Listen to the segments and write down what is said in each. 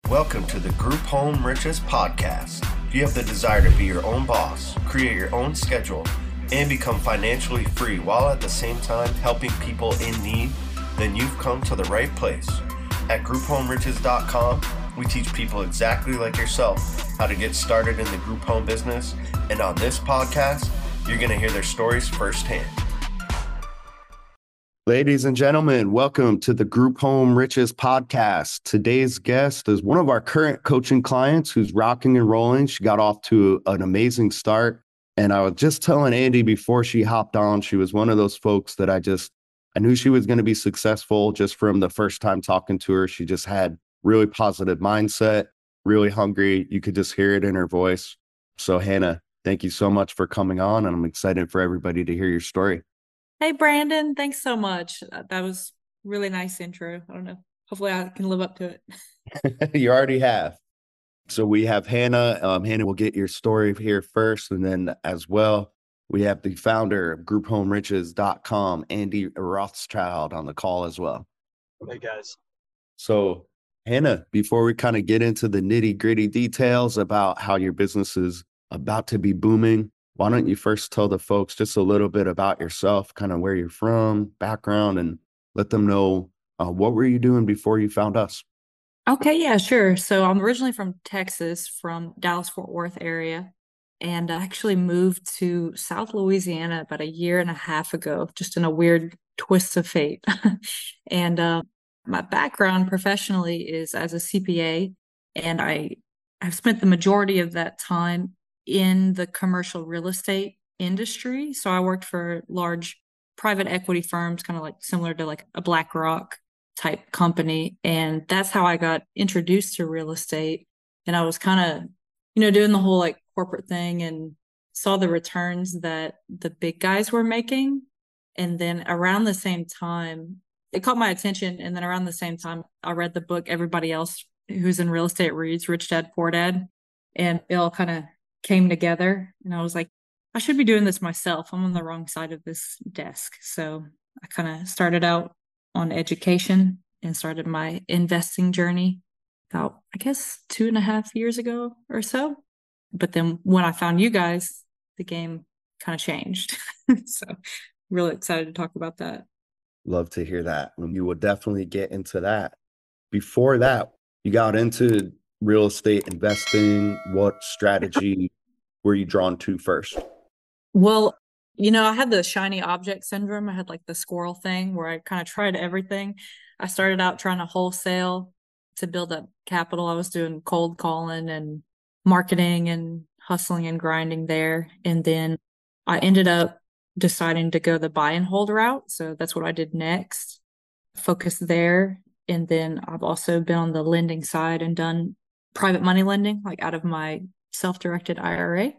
Welcome to the Group Home Riches Podcast. If you have the desire to be your own boss, create your own schedule, and become financially free while at the same time helping people in need, then you've come to the right place. At GroupHomeRiches.com, we teach people exactly like yourself how to get started in the group home business. And on this podcast, you're going to hear their stories firsthand. Ladies and gentlemen, welcome to the Group Home Riches Podcast. Today's guest is one of our current coaching clients who's rocking and rolling. She got off to an amazing start. And I was just telling Andy before she hopped on, she was one of those folks that I knew she was going to be successful just from the first time talking to her. She just had really positive mindset, really hungry. You could just hear it in her voice. So Hannah, thank you so much for coming on. And I'm excited for everybody to hear your story. Hey, Brandon, thanks so much. That was really nice intro. I don't know. Hopefully I can live up to it. You already have. So we have Hannah. Hannah will get your story here first. And then as well, we have the founder of GroupHomeRiches.com, Andy Rothschild, on the call as well. Hey, guys. So Hannah, before we kind of get into the nitty gritty details about how your business is about to be booming, why don't you first tell the folks just a little bit about yourself, kind of where you're from, background, and let them know what were you doing before you found us? Okay, yeah, sure. So I'm originally from Texas, from Dallas-Fort Worth area, and I actually moved to South Louisiana about a year and a half ago, just in a weird twist of fate. And my background professionally is as a CPA, and I've spent the majority of that time in the commercial real estate industry. So I worked for large private equity firms, kind of like similar to like a BlackRock type company. And that's how I got introduced to real estate. And I was kind of, doing the whole like corporate thing and saw the returns that the big guys were making. And then around the same time, it caught my attention. And then around the same time, I read the book everybody else who's in real estate reads, Rich Dad, Poor Dad. And it all kind of came together. And I was like, I should be doing this myself. I'm on the wrong side of this desk. So I kind of started out on education and started my investing journey about, I guess, 2.5 years ago or so. But then when I found you guys, the game kind of changed. So really excited to talk about that. Love to hear that. You will definitely get into that. Before that, you got into real estate investing. What strategy were you drawn to first? Well, I had the shiny object syndrome. I had like the squirrel thing where I kind of tried everything. I started out trying to wholesale to build up capital. I was doing cold calling and marketing and hustling and grinding there. And then I ended up deciding to go the buy and hold route. So that's what I did next. Focus there. And then I've also been on the lending side and done private money lending, like out of my self-directed IRA.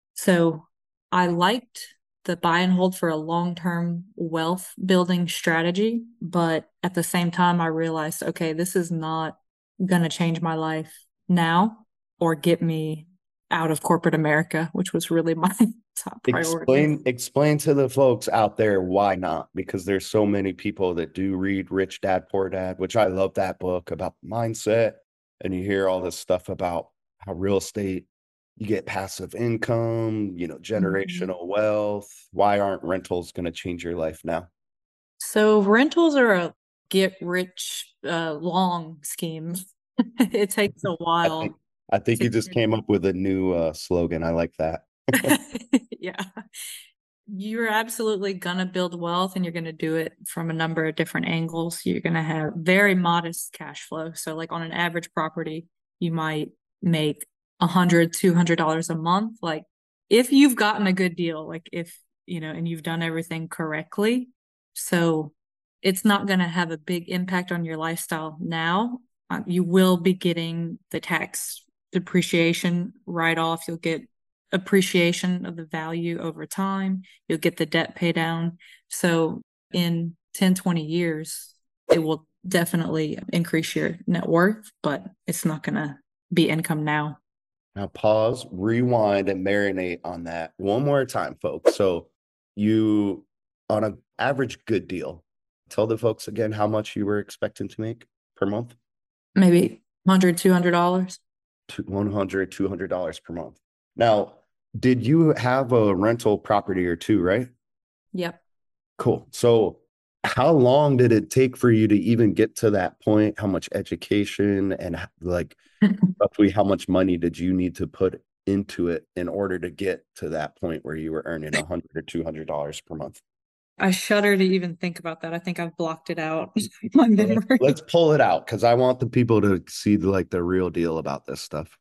So I liked the buy and hold for a long-term wealth building strategy. But at the same time, I realized, okay, this is not going to change my life now or get me out of corporate America, which was really my top priority. Explain to the folks out there why not, because there's so many people that do read Rich Dad, Poor Dad, which I love that book about mindset. And you hear all this stuff about how real estate, you get passive income, generational wealth. Why aren't rentals going to change your life now? So rentals are a get rich long scheme. It takes a while. I think you just came up with a new slogan. I like that. Yeah. You're absolutely going to build wealth and you're going to do it from a number of different angles. You're going to have very modest cash flow. So like on an average property, you might make $100, $200 a month. Like if you've gotten a good deal, like if, and you've done everything correctly. So it's not going to have a big impact on your lifestyle now. You will be getting the tax depreciation write-off. You'll get appreciation of the value over time. You'll get the debt pay down. So in 10, 20 years, it will definitely increase your net worth, but it's not going to be income now. Now pause, rewind, and marinate on that one more time, folks. So you, on an average good deal, tell the folks again how much you were expecting to make per month. Maybe $100, $200. $100, $200 per month. Now, did you have a rental property or two, right? Yep. Cool. So how long did it take for you to even get to that point? How much education and like roughly how much money did you need to put into it in order to get to that point where you were earning $100 or $200 per month? I shudder to even think about that. I think I've blocked it out in my Well, let's memory. pull it out because I want the people to see like the real deal about this stuff.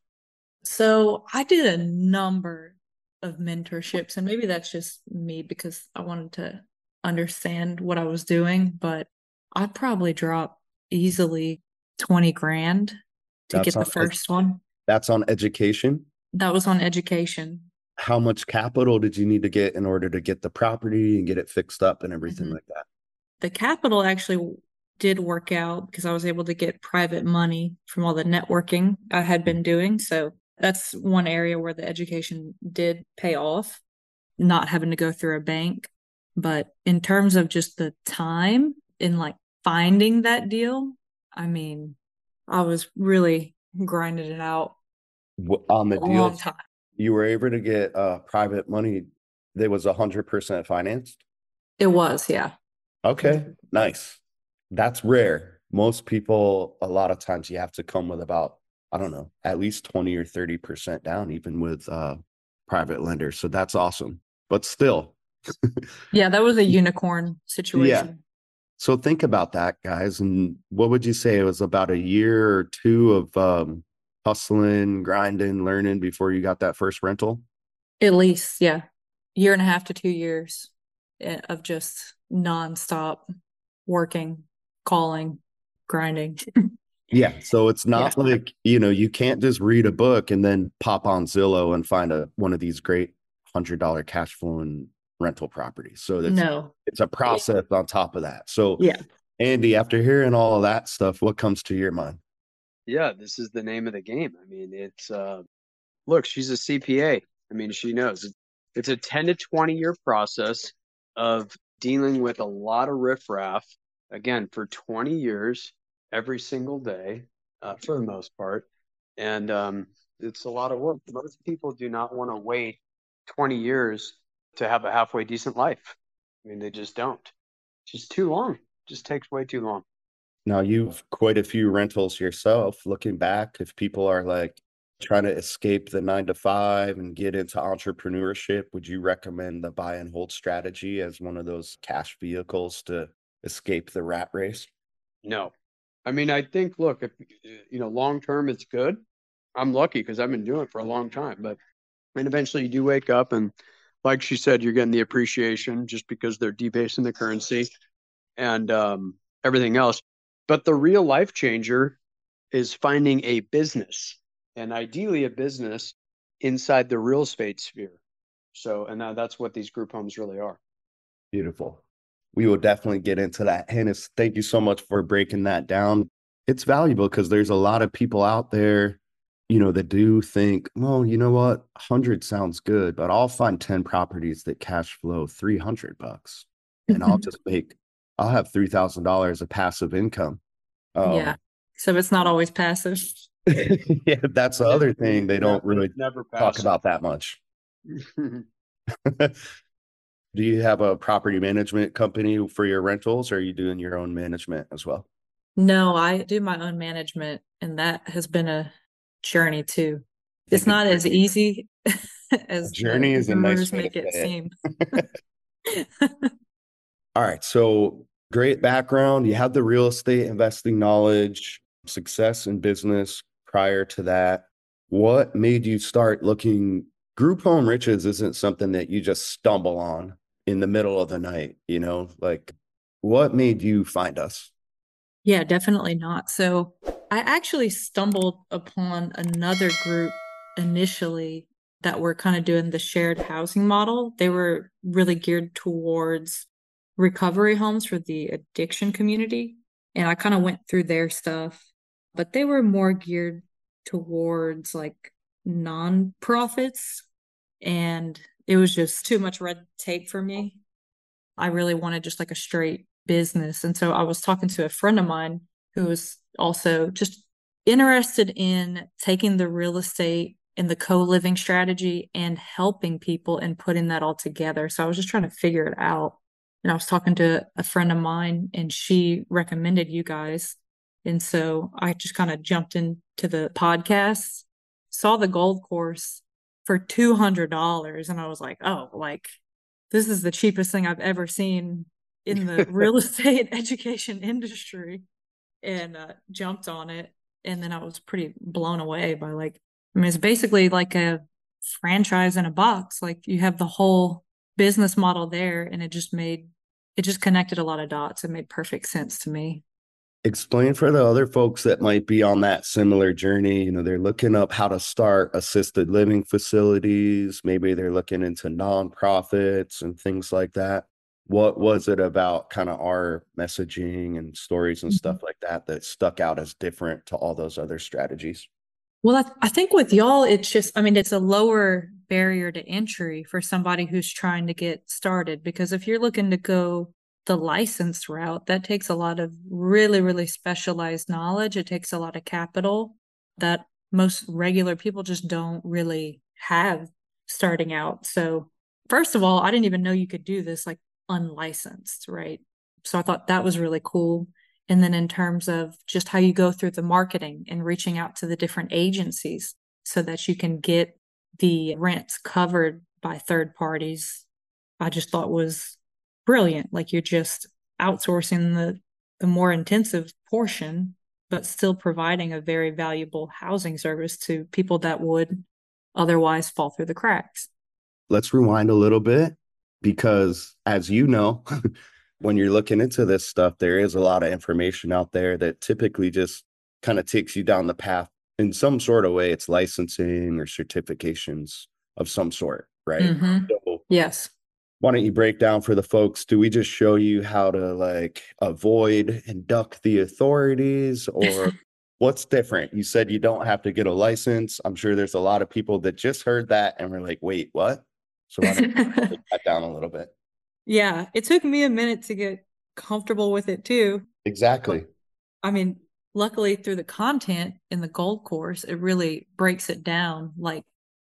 So I did a number of mentorships, and maybe that's just me because I wanted to understand what I was doing, but I probably dropped easily 20 grand to That's get the on first one. that's on education. That was on education. How much capital did you need to get in order to get the property and get it fixed up and everything Mhm. like that? The capital actually did work out because I was able to get private money from all the networking I had been doing. So that's one area where the education did pay off, not having to go through a bank. But in terms of just the time in like finding that deal, I mean, I was really grinding it out On the a long deals time. you were able to get private money that was 100% financed. It was, yeah. Okay, nice. That's rare. Most people, a lot of times you have to come with about, I don't know, at least 20 or 30% down, even with private lenders. So that's awesome. But still, Yeah, that was a unicorn yeah. situation. So think about that, guys. And what would you say? It was about a year or two of hustling, grinding, learning before you got that first rental? At least, yeah. Year and a half to 2 years of just nonstop working, calling, grinding. Yeah. So it's Yeah. not like, you can't just read a book and then pop on Zillow and find one of these great $100 cash flowing rental properties. So No. it's a process on top of that. So Yeah. Andy, after hearing all of that stuff, what comes to your mind? Yeah, this is the name of the game. I mean, it's look, she's a CPA. I mean, she knows it's a 10 to 20 year process of dealing with a lot of riffraff, again, for 20 years, every single day, for the most part. And it's a lot of work. Most people do not want to wait 20 years to have a halfway decent life. I mean, they just don't. It's just too long. It just takes way too long. Now you've quite a few rentals yourself. Looking back, if people are like trying to escape the 9 to 5 and get into entrepreneurship, would you recommend the buy and hold strategy as one of those cash vehicles to escape the rat race? No. I mean, I think, look, if long term, it's good. I'm lucky because I've been doing it for a long time. But I mean, eventually you do wake up and, like she said, you're getting the appreciation just because they're debasing the currency and everything else. But the real life changer is finding a business, and ideally a business inside the real estate sphere. So, and that's what these group homes really are. Beautiful. We will definitely get into that. Hennis, thank you so much for breaking that down. It's valuable because there's a lot of people out there, that do think, well, you know what, 100 sounds good, but I'll find 10 properties that cash flow $300 and I'll have $3,000 of passive income. Yeah. So it's not always passive. Yeah, that's the other thing they don't really Never talk passive. about that much. Do you have a property management company for your rentals, or are you doing your own management as well? No, I do my own management, and that has been a journey too. I It's think not as easy a as the journey is a nice gurus way to make it say seem. it. All right. So great background. You had the real estate investing knowledge, success in business prior to that. What made you start looking? Group home riches isn't something that you just stumble on in the middle of the night, like what made you find us? Yeah, definitely not. So I actually stumbled upon another group initially that were kind of doing the shared housing model. They were really geared towards recovery homes for the addiction community. And I kind of went through their stuff, but they were more geared towards like nonprofits. And it was just too much red tape for me. I really wanted just like a straight business. And so I was talking to a friend of mine who was also just interested in taking the real estate and the co-living strategy and helping people and putting that all together. So I was just trying to figure it out. And I was talking to a friend of mine and she recommended you guys. And so I just kind of jumped into the podcast, saw the gold course for $200. And I was like, oh, like this is the cheapest thing I've ever seen in the real estate education industry, and jumped on it. And then I was pretty blown away by like, I mean, it's basically like a franchise in a box. Like you have the whole business model there, and it just connected a lot of dots. It made perfect sense to me. Explain for the other folks that might be on that similar journey. They're looking up how to start assisted living facilities. Maybe they're looking into nonprofits and things like that. What was it about kind of our messaging and stories and stuff like that that stuck out as different to all those other strategies? Well, I think with y'all, it's just, I mean, it's a lower barrier to entry for somebody who's trying to get started. Because if you're looking to go the licensed route, that takes a lot of really, really specialized knowledge. It takes a lot of capital that most regular people just don't really have starting out. So, first of all, I didn't even know you could do this like unlicensed, right? So I thought that was really cool. And then in terms of just how you go through the marketing and reaching out to the different agencies so that you can get the rents covered by third parties, I just thought was brilliant. Like you're just outsourcing the more intensive portion, but still providing a very valuable housing service to people that would otherwise fall through the cracks. Let's rewind a little bit because, as you know, when you're looking into this stuff, there is a lot of information out there that typically just kind of takes you down the path in some sort of way. It's licensing or certifications of some sort, right? Mm-hmm. So Yes. why don't you break down for the folks? Do we just show you how to like avoid and duck the authorities, or what's different? You said you don't have to get a license. I'm sure there's a lot of people that just heard that and were like, wait, what? So why don't you break that down a little bit? Yeah, it took me a minute to get comfortable with it too. Exactly. But I mean, luckily through the content in the gold course, it really breaks it down like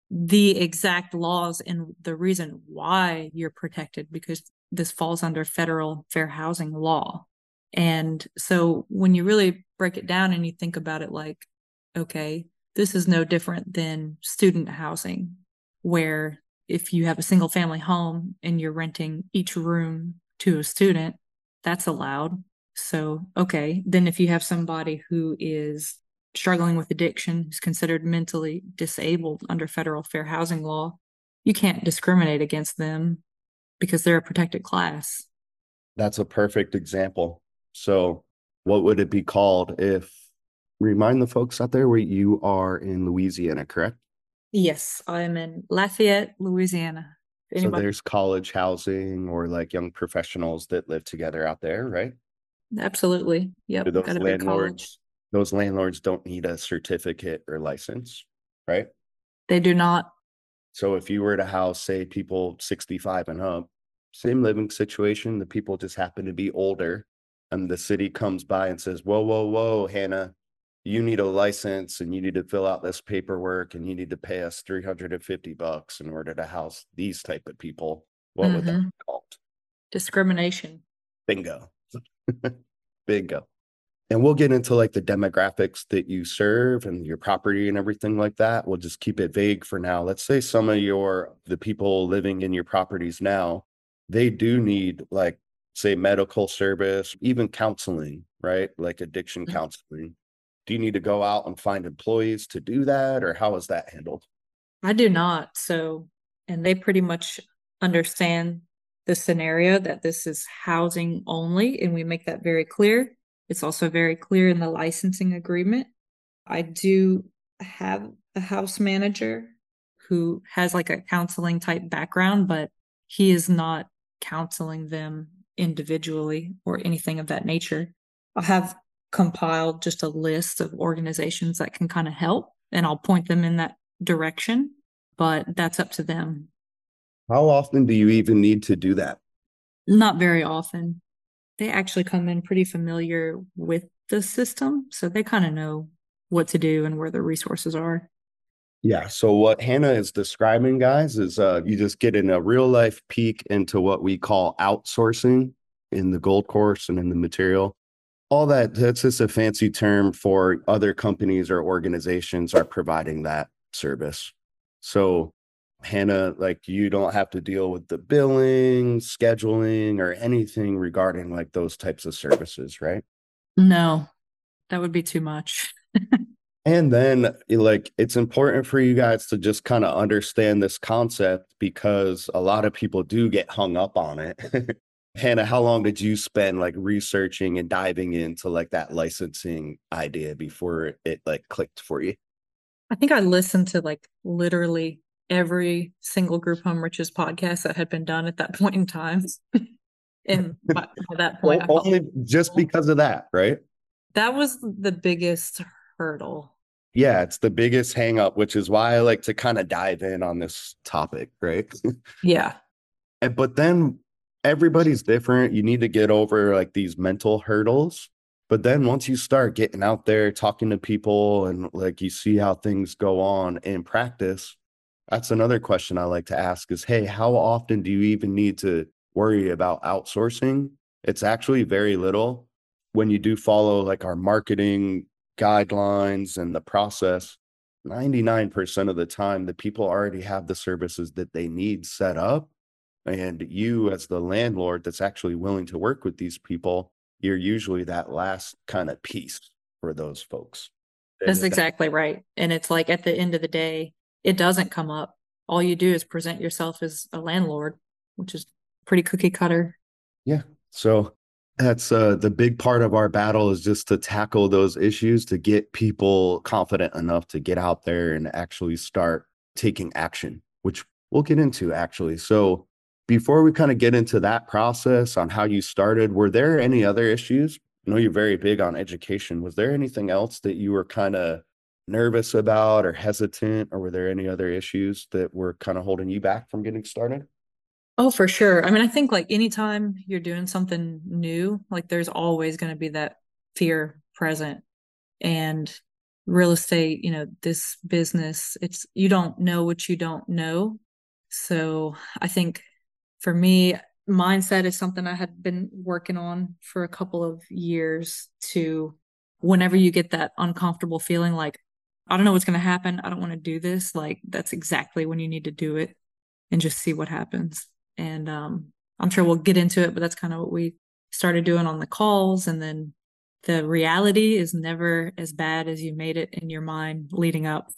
the exact laws and the reason why you're protected, because this falls under federal fair housing law. And so when you really break it down and you think about it like, okay, this is no different than student housing, where if you have a single family home and you're renting each room to a student, that's allowed. So, okay, then if you have somebody who is struggling with addiction, who's considered mentally disabled under federal fair housing law, you can't discriminate against them because they're a protected class. That's a perfect example. So what would it be called if, remind the folks out there where you are in Louisiana, correct? Yes, I'm in Lafayette, Louisiana. So there's college housing or like young professionals that live together out there, right? Absolutely. Do Yep. Got a big college. those landlords don't need a certificate or license, right? They do not. So if you were to house, say, people 65 and up, same living situation, the people just happen to be older, and the city comes by and says, whoa, whoa, whoa, Hannah, you need a license and you need to fill out this paperwork and you need to pay us $350 in order to house these type of people. What would that be called? Discrimination. Bingo. Bingo. And we'll get into like the demographics that you serve and your property and everything like that. We'll just keep it vague for now. Let's say some of the people living in your properties now, they do need like, say, medical service, even counseling, right? Like addiction counseling. Do you need to go out and find employees to do that, or how is that handled? I do not. So, and they pretty much understand the scenario that this is housing only, and we make that very clear. It's also very clear in the licensing agreement. I do have a house manager who has like a counseling type background, but he is not counseling them individually or anything of that nature. I have compiled just a list of organizations that can kind of help, and I'll point them in that direction, but that's up to them. How often do you even need to do that? Not very often. They actually come in pretty familiar with the system, so they kind of know what to do and where the resources are. Yeah. So what Hannah is describing, guys, is you just get in a real life peek into what we call outsourcing in the gold course and in the material. All that's just a fancy term for other companies or organizations are providing that service. So Hannah, like you don't have to deal with the billing, scheduling, or anything regarding like those types of services, right? No, that would be too much. And then like it's important for you guys to just kind of understand this concept because a lot of people do get hung up on it. Hannah, how long did you spend like researching and diving into like that licensing idea before it like clicked for you? I think I listened to like literally every single Group Home Riches podcast that had been done at that point in time. And by that point, I felt Only just because of that, right? that was the biggest hurdle. Yeah, it's the biggest hang up, which is why I like to kind of dive in on this topic, right? Yeah. But then everybody's different. You need to get over like these mental hurdles. But then once you start getting out there talking to people and like you see how things go on in practice, that's another question I like to ask is, hey, how often do you even need to worry about outsourcing? It's actually very little when you do follow like our marketing guidelines and the process. 99% of the time, the people already have the services that they need set up. And you, as the landlord that's actually willing to work with these people, you're usually that last kind of piece for those folks. That's exactly right. And it's like at the end of the day, it doesn't come up. All you do is present yourself as a landlord, which is pretty cookie cutter. Yeah. So that's the big part of our battle is just to tackle those issues to get people confident enough to get out there and actually start taking action, which we'll get into actually. So before we kind of get into that process on how you started, were there any other issues? I know you're very big on education. Was there anything else that you were kind of nervous about or hesitant, or were there any other issues that were kind of holding you back from getting started? Oh, for sure. I mean, I think like anytime you're doing something new, like there's always going to be that fear present. And real estate, this business, it's you don't know what you don't know. So I think for me, mindset is something I had been working on for a couple of years to whenever you get that uncomfortable feeling like, I don't know what's going to happen. I don't want to do this. Like, that's exactly when you need to do it and just see what happens. And I'm sure we'll get into it, but that's kind of what we started doing on the calls. And then the reality is never as bad as you made it in your mind leading up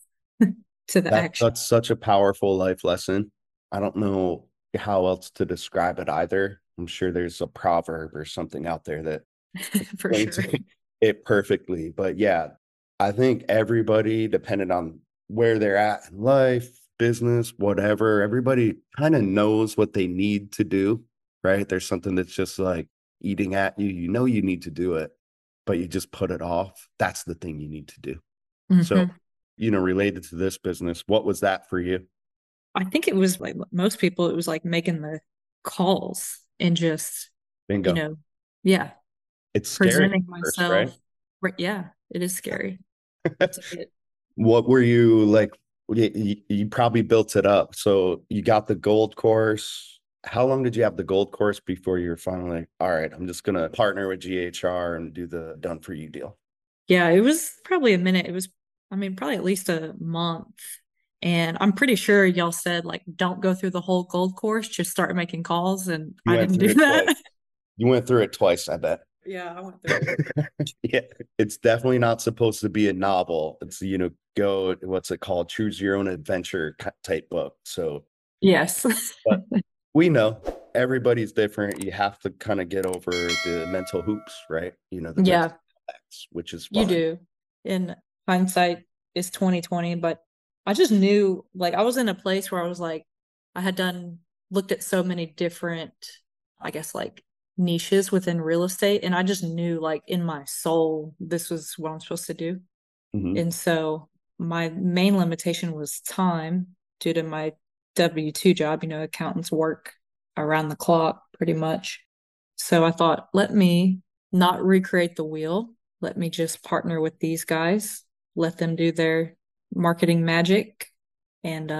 to the action. That's such a powerful life lesson. I don't know how else to describe it either. I'm sure there's a proverb or something out there that For explains sure. it perfectly. But yeah, I think everybody, depending on where they're at in life, business, whatever, everybody kind of knows what they need to do, right? There's something that's just like eating at you. You know you need to do it, but you just put it off. That's the thing you need to do. So, Hmm. related to this business, what was that for you? I think it was like most people, it was like making the calls and just, you Bingo. know, yeah, It's scary at presenting first, right? myself. Yeah, it is scary. To get. What were you like? You probably built it up. So you got the gold course. How long did you have the gold course before you were finally like, all right, I'm just gonna partner with GHR and do the done for you deal? Yeah, it was probably a minute. It was, I mean, probably at least a month. And I'm pretty sure y'all said, like, don't go through the whole gold course, just start making calls. And You I went didn't through do it twice. that. You went through it twice, I bet. Yeah, I went through it. Yeah, it's definitely not supposed to be a novel. It's, go, what's it called? Choose your own adventure type book. So, Yes. but we know everybody's different. You have to kind of get over the mental hoops, right? The mental Yeah, facts, which is you fine. do. In hindsight is 2020, but I just knew like I was in a place where I was like, I had looked at so many different, I guess like niches within real estate. And I just knew like in my soul, this was what I'm supposed to do. Mhm. And so my main limitation was time due to my W-2 job. Accountants work around the clock pretty much. So I thought, let me not recreate the wheel. Let me just partner with these guys, let them do their marketing magic. And,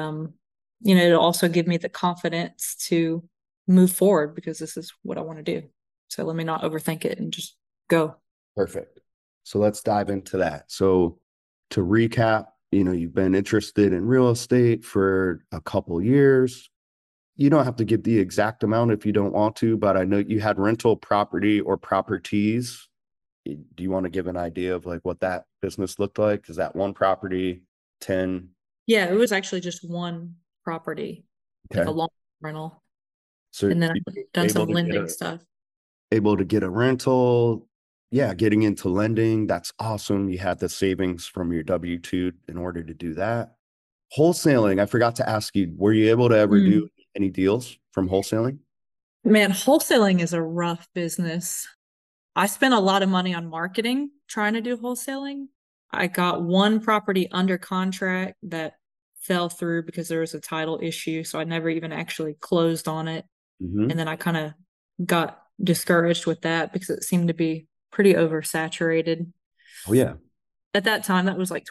it'll also give me the confidence to move forward because this is what I want to do. So let me not overthink it and just go. Perfect. So let's dive into that. So to recap, you've been interested in real estate for a couple years. You don't have to give the exact amount if you don't want to, but I know you had rental property or properties. Do you want to give an idea of like what that business looked like? Is that one property, 10? Yeah, it was actually just one property, like a Okay. long rental. So And then I've done some lending stuff. able to get a rental. Yeah, getting into lending, that's awesome. You had the savings from your W-2 in order to do that. Wholesaling, I forgot to ask you, were you able to ever do any deals from wholesaling? Man, wholesaling is a rough business. I spent a lot of money on marketing trying to do wholesaling. I got one property under contract that fell through because there was a title issue. So I never even actually closed on it. Mm-hmm. And then I kind of got discouraged with that because it seemed to be pretty oversaturated. Oh, yeah. At that time, that was like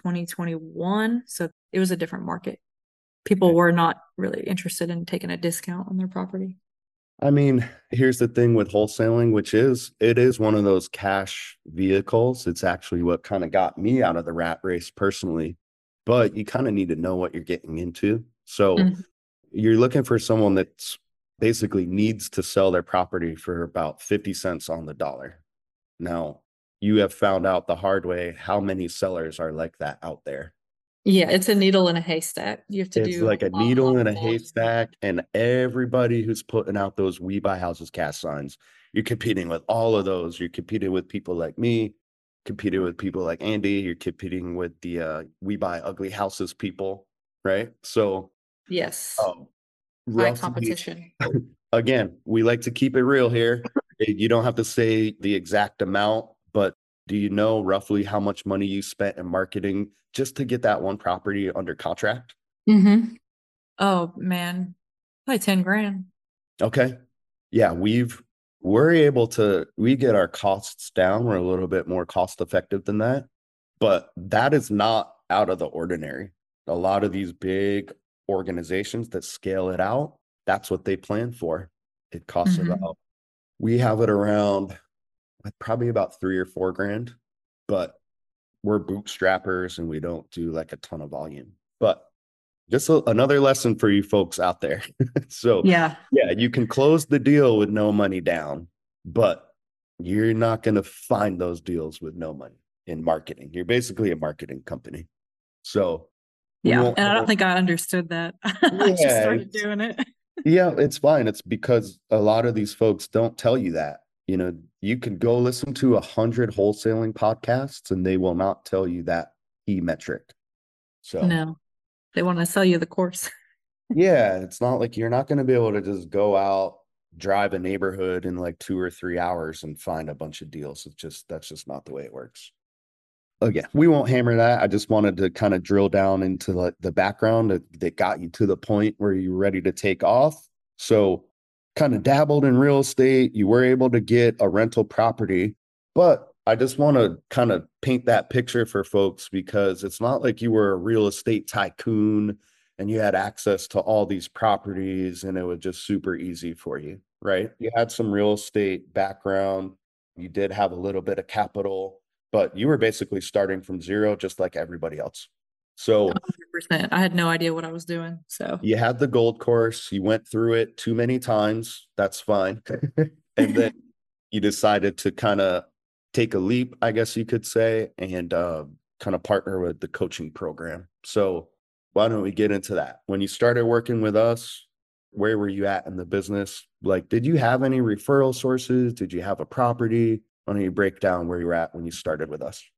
2021. So it was a different market. People were not really interested in taking a discount on their property. I mean, here's the thing with wholesaling, it is one of those cash vehicles. It's actually what kind of got me out of the rat race personally, but you kind of need to know what you're getting into. So you're looking for someone that's basically needs to sell their property for about 50 cents on the dollar. Now, you have found out the hard way how many sellers are like that out there. Yeah, it's a needle in a haystack. You have to It's do like a needle in a haystack, and everybody who's putting out those We Buy Houses cash signs, you're competing with all of those. You're competing with people like me, competing with people like Andy. You're competing with the We Buy Ugly Houses people, right? So, yes, high roughly, competition. again, we like to keep it real here. You don't have to say the exact amount, but do you know roughly how much money you spent in marketing just to get that one property under contract? Oh man, probably 10 grand. Okay. Yeah, we get our costs down. We're a little bit more cost effective than that, but that is not out of the ordinary. A lot of these big organizations that scale it out, that's what they plan for. It costs about, we have it around probably about 3 or 4 grand, but we're bootstrappers and we don't do like a ton of volume. But just another lesson for you folks out there. So Yeah, you can close the deal with no money down, but you're not going to find those deals with no money in marketing. You're basically a marketing company. So we yeah. won't. And I don't think I understood that. I just started doing it. Yeah, it's fine. It's because a lot of these folks don't tell you that. You can go listen to 100 wholesaling podcasts and they will not tell you that key metric. So No, they want to sell you the course. yeah, it's not like you're not going to be able to just go out, drive a neighborhood in like 2 or 3 hours and find a bunch of deals. That's just not the way it works. Again, we won't hammer that. I just wanted to kind of drill down into the background that got you to the point where you were ready to take off. So kind of dabbled in real estate. You were able to get a rental property, but I just want to kind of paint that picture for folks because it's not like you were a real estate tycoon and you had access to all these properties and it was just super easy for you, right? You had some real estate background. You did have a little bit of capital, but you were basically starting from zero, just like everybody else. So 100%. I had no idea what I was doing. So you had the gold course, you went through it too many times. That's fine. And then you decided to kind of take a leap, I guess you could say, and kind of partner with the coaching program. So why don't we get into that? When you started working with us, where were you at in the business? Like, did you have any referral sources? Did you have a property? Why don't you break down where you were at when you started with us?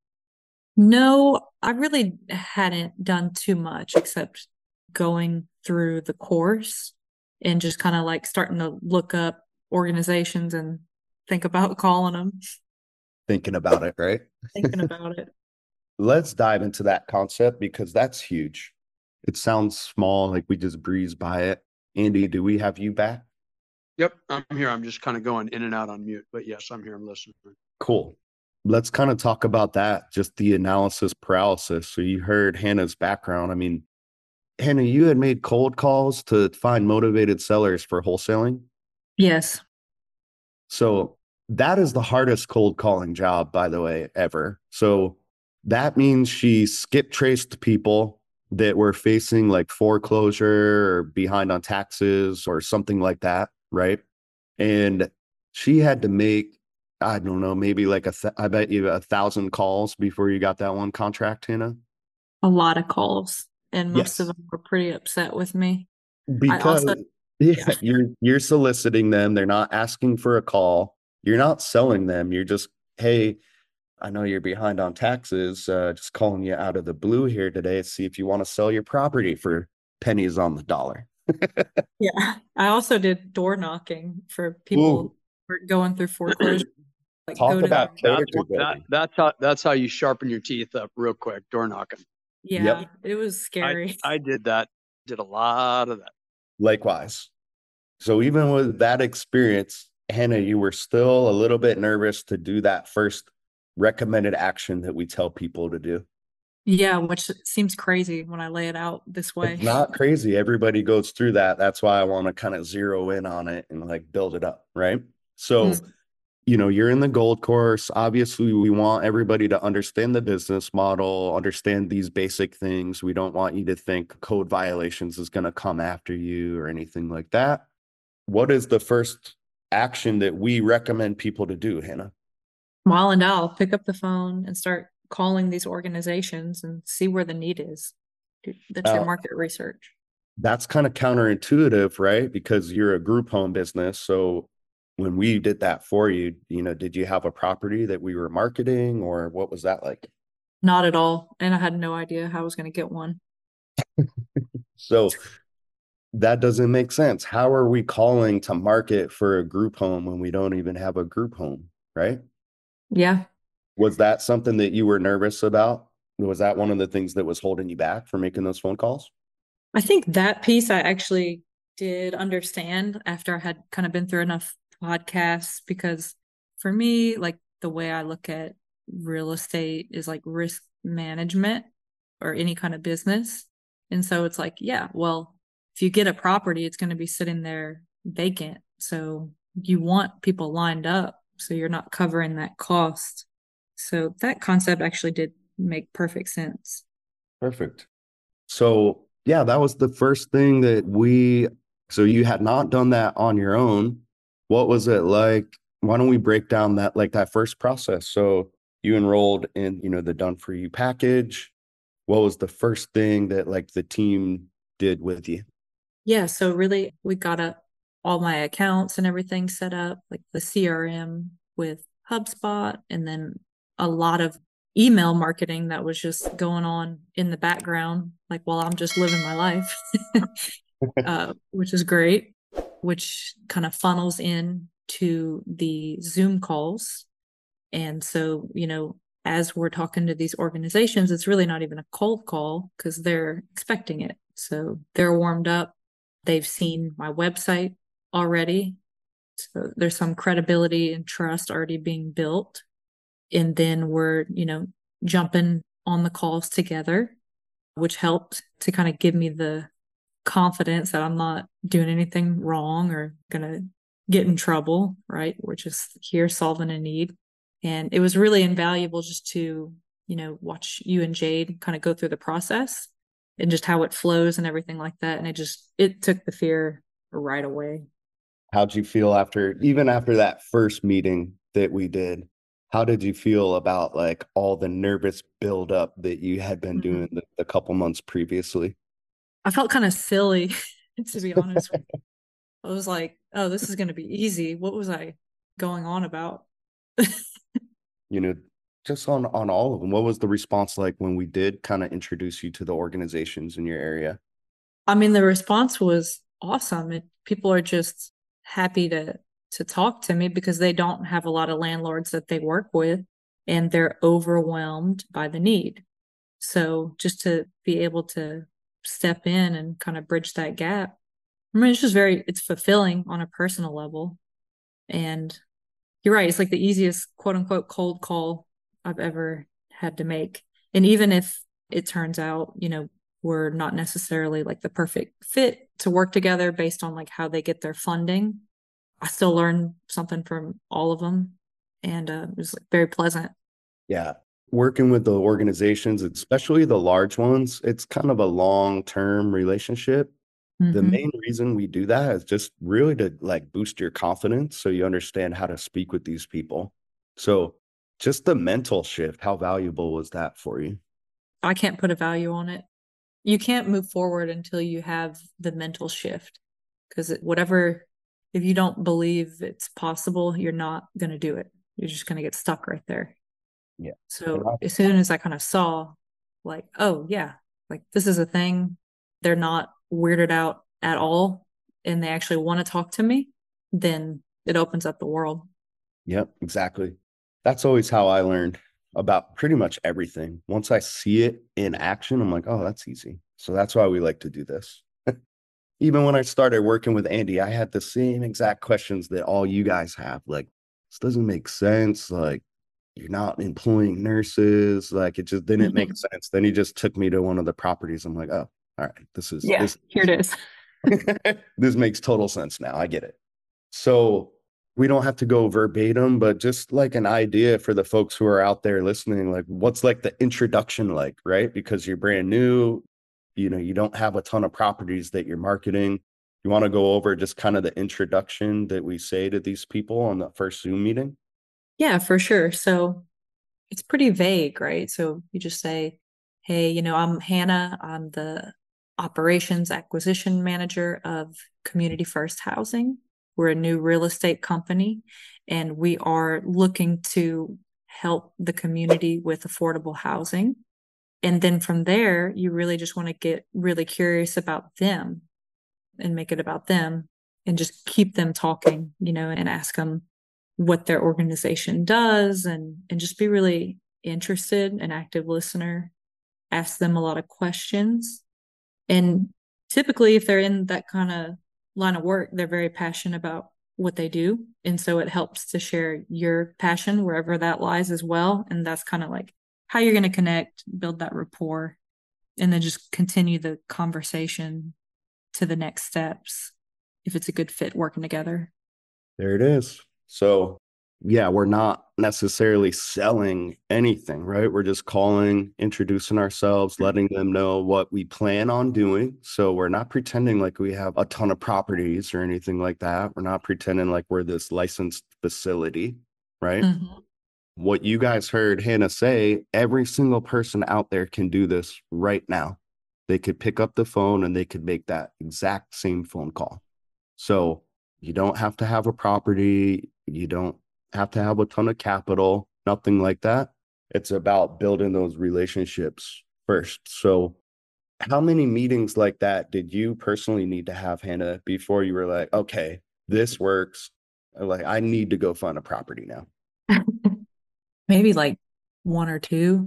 no, I really hadn't done too much except going through the course and just kind of like starting to look up organizations and think about calling them, Thinking about it, right? thinking about it. Let's dive into that concept because that's huge. It sounds small, like we just breeze by it. Andy, do we have you back? Yep, I'm here. I'm just kind of going in and out on mute, but yes, I'm here. I'm listening. Cool. let's kind of talk about that, just the analysis paralysis. So you heard Hannah's background. I mean, Hannah, you had made cold calls to find motivated sellers for wholesaling. Yes. So that is the hardest cold calling job, by the way, ever. So that means she skip traced people that were facing like foreclosure or behind on taxes or something like that, right? And she had to make, I don't know, maybe like I bet you 1,000 calls before you got that one contract, Hannah. A lot of calls, and most of Yes. them were pretty upset with me. I Because also, yeah, yeah, you're soliciting them. They're not asking for a call. You're not selling them. You're just, hey, I know you're behind on taxes. Just calling you out of the blue here today to see if you want to sell your property for pennies on the dollar. yeah. I also did door knocking for Ooh, people who are going through foreclosure. Like talk go to about their, character building. That's how you sharpen your teeth up real quick. Door knocking. yeah, Yep. it was scary. I did that. Did a lot of that. Likewise. So even with that experience, Hannah, you were still a little bit nervous to do that first recommended action that we tell people to do. Yeah, which seems crazy when I lay it out this It's way. not crazy. Everybody goes through that. That's why I want to kind of zero in on it and like build it up, right? So, Mm. you're in the gold course. Obviously, we want everybody to understand the business model, understand these basic things. We don't want you to think code violations is going to come after you or anything like that. What is the first action that we recommend people to do, Hannah? While and I'll pick up the phone and start calling these organizations and see where the need is. That's your Now, market research. that's kind of counterintuitive, right? Because you're a group home business. So when we did that for you, did you have a property that we were marketing or what was that like? Not at all. And I had no idea how I was going to get one. So that doesn't make sense. How are we calling to market for a group home when we don't even have a group home, right? Yeah. Was that something that you were nervous about? Was that one of the things that was holding you back from making those phone calls? I think that piece I actually did understand after I had kind of been through enough podcasts because for me, like the way I look at real estate is like risk management or any kind of business. And so it's like, yeah, well, if you get a property, it's going to be sitting there vacant. So you want people lined up so you're not covering that cost. So that concept actually did make perfect sense. Perfect. So, yeah, that was the first thing so you had not done that on your own. What was it like? Why don't we break down that first process? So you enrolled in, the Done For You package. What was the first thing that like the team did with you? Yeah, so really we got all my accounts and everything set up, like the CRM with HubSpot, and then a lot of email marketing that was just going on in the background, like while I'm just living my life, which is great, which kind of funnels in to the Zoom calls. And so, as we're talking to these organizations, it's really not even a cold call because they're expecting it. So they're warmed up. They've seen my website already. So there's some credibility and trust already being built. And then we're, jumping on the calls together, which helped to kind of give me the confidence that I'm not doing anything wrong or going to get in trouble, right? We're just here solving a need. And it was really invaluable just to, watch you and Jade kind of go through the process and just how it flows and everything like that. And it took the fear right away. How'd you feel even after that first meeting that we did? How did you feel about like all the nervous buildup that you had been Mhm. doing the couple months previously? I felt kind of silly, to be honest. I was like, oh, this is going to be easy. What was I going on about? you know, just on all of them. What was the response like when we did kind of introduce you to the organizations in your area? I mean, the response was awesome. People are just happy to talk to me because they don't have a lot of landlords that they work with and they're overwhelmed by the need. So just to be able to step in and kind of bridge that gap, I mean, it's fulfilling on a personal level. And you're right, it's like the easiest quote unquote cold call I've ever had to make. And even if it turns out, we're not necessarily like the perfect fit to work together based on like how they get their funding, I still learn something from all of them. And it was like very pleasant. Yeah. Working with the organizations, especially the large ones, it's kind of a long-term relationship. The Mm-hmm. main reason we do that is just really to like boost your confidence so you understand how to speak with these people. So just the mental shift, how valuable was that for you? I can't put a value on it. You can't move forward until you have the mental shift because whatever, if you don't believe it's possible, you're not going to do it. You're just going to get stuck right there. Yeah. And So as soon as I kind of saw, like, oh, yeah, like this is a thing, they're not weirded out at all, and they actually want to talk to me, then it opens up the world. Yep, exactly. That's always how I learned about pretty much everything. Once I see it in action, I'm like, oh, that's easy. So that's why we like to do this. Even when I started working with Andy, I had the same exact questions that all you guys have. Like, this doesn't make sense. Like, you're not employing nurses. Like, it just didn't make sense. Then he just took me to one of the properties. I'm like, oh, all right, this is Yeah, this here it is. this makes total sense now. I get it. So we don't have to go verbatim, but just like an idea for the folks who are out there listening, like what's like the introduction like, right? Because you're brand new, you don't have a ton of properties that you're marketing. You want to go over just kind of the introduction that we say to these people on the first Zoom meeting? Yeah, for sure. So it's pretty vague, right? So you just say, hey, I'm Hannah. I'm the operations acquisition manager of Community First Housing. We're a new real estate company, and we are looking to help the community with affordable housing. And then from there, you really just want to get really curious about them and make it about them and just keep them talking, and ask them what their organization does and just be really interested, an active listener, ask them a lot of questions. And typically, if they're in that kind of line of work, they're very passionate about what they do. And so it helps to share your passion wherever that lies as well. And that's kind of like how you're going to connect, build that rapport, and then just continue the conversation to the next steps if it's a good fit working together. There it is. So, yeah, we're not necessarily selling anything, right? We're just calling, introducing ourselves, letting them know what we plan on doing. So, we're not pretending like we have a ton of properties or anything like that. We're not pretending like we're this licensed facility, right? Mm-hmm. What you guys heard Hannah say, every single person out there can do this right now. They could pick up the phone and they could make that exact same phone call. So, you don't have to have a property. You don't have to have a ton of capital, nothing like that. It's about building those relationships first. So, how many meetings like that did you personally need to have, Hannah, before you were like, okay, this works? Like, I need to go find a property now. Maybe like one or two.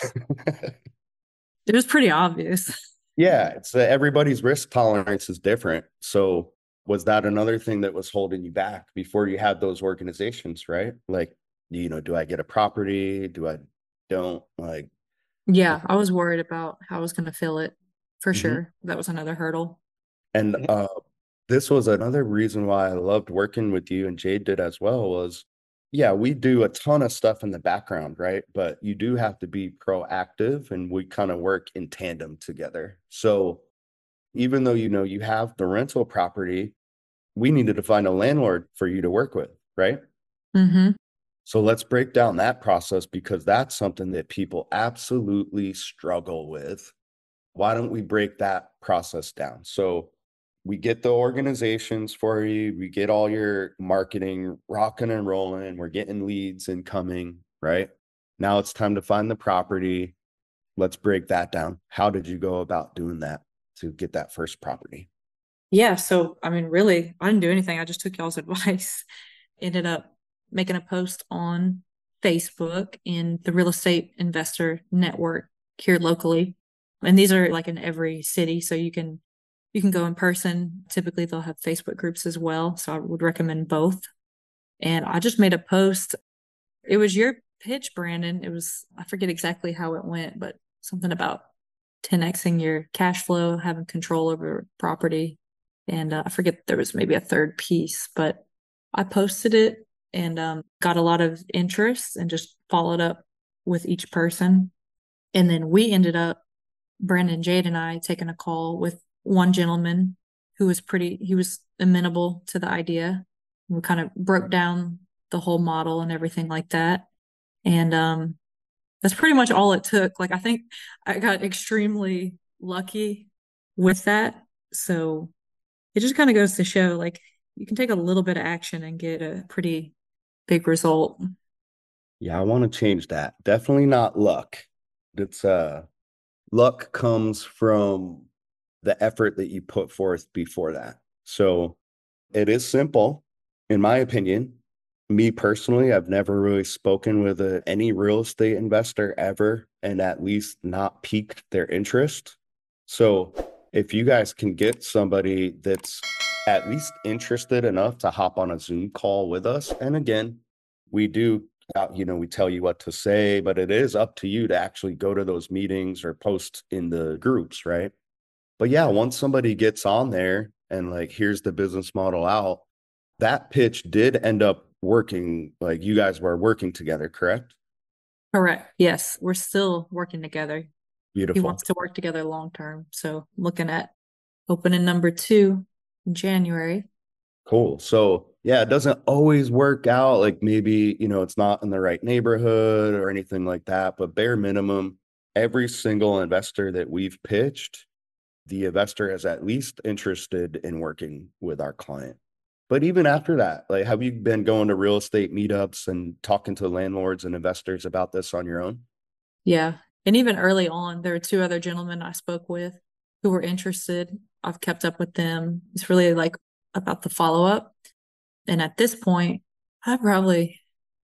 It was pretty obvious. Yeah, it's everybody's risk tolerance is different. So, was that another thing that was holding you back before you had those organizations, right? Like, do I get a property? Do I don't like? Yeah, I was worried about how I was going to fill it for Mhm. sure. That was another hurdle. And this was another reason why I loved working with you and Jade did as well was, yeah, we do a ton of stuff in the background, right? But you do have to be proactive and we kind of work in tandem together. So even though you have the rental property, we needed to find a landlord for you to work with, right? Mm-hmm. So let's break down that process because that's something that people absolutely struggle with. Why don't we break that process down? So we get the organizations for you, we get all your marketing rocking and rolling, we're getting leads incoming, right? Now it's time to find the property. Let's break that down. How did you go about doing that to get that first property? Yeah. So, I mean, really, I didn't do anything. I just took y'all's advice. Ended up making a post on Facebook in the real estate investor network here locally. And these are like in every city. So you can go in person. Typically they'll have Facebook groups as well. So I would recommend both. And I just made a post. It was your pitch Brandon, it was, I forget exactly how it went, but something about 10xing your cash flow, having control over property. And I forget, there was maybe a third piece, but I posted it and got a lot of interest and just followed up with each person. And then we ended up, Brandon, Jade, and I taking a call with one gentleman who was he was amenable to the idea. We kind of broke down the whole model and everything like that. And that's pretty much all it took. Like, I think I got extremely lucky with that. So it just kind of goes to show, like, you can take a little bit of action and get a pretty big result. Yeah, I want to change that. Definitely not luck. It's luck comes from the effort that you put forth before that. So it is simple, in my opinion. Me personally, I've never really spoken with any real estate investor ever and at least not piqued their interest. So if you guys can get somebody that's at least interested enough to hop on a Zoom call with us, and again, we do, we tell you what to say, but it is up to you to actually go to those meetings or post in the groups, right? But yeah, once somebody gets on there and like, here's the business model out, that pitch did end up working. Like, you guys were working together, correct? Correct. Yes, we're still working together. He Beautiful. wants to work together long term. So looking at opening number 2 in January. Cool. So yeah, it doesn't always work out. Like, maybe, it's not in the right neighborhood or anything like that, but bare minimum, every single investor that we've pitched, the investor is at least interested in working with our client. But even after that, like, have you been going to real estate meetups and talking to landlords and investors about this on your own? Yeah. And even early on, there were 2 other gentlemen I spoke with who were interested. I've kept up with them. It's really like about the follow up. And at this point, I have probably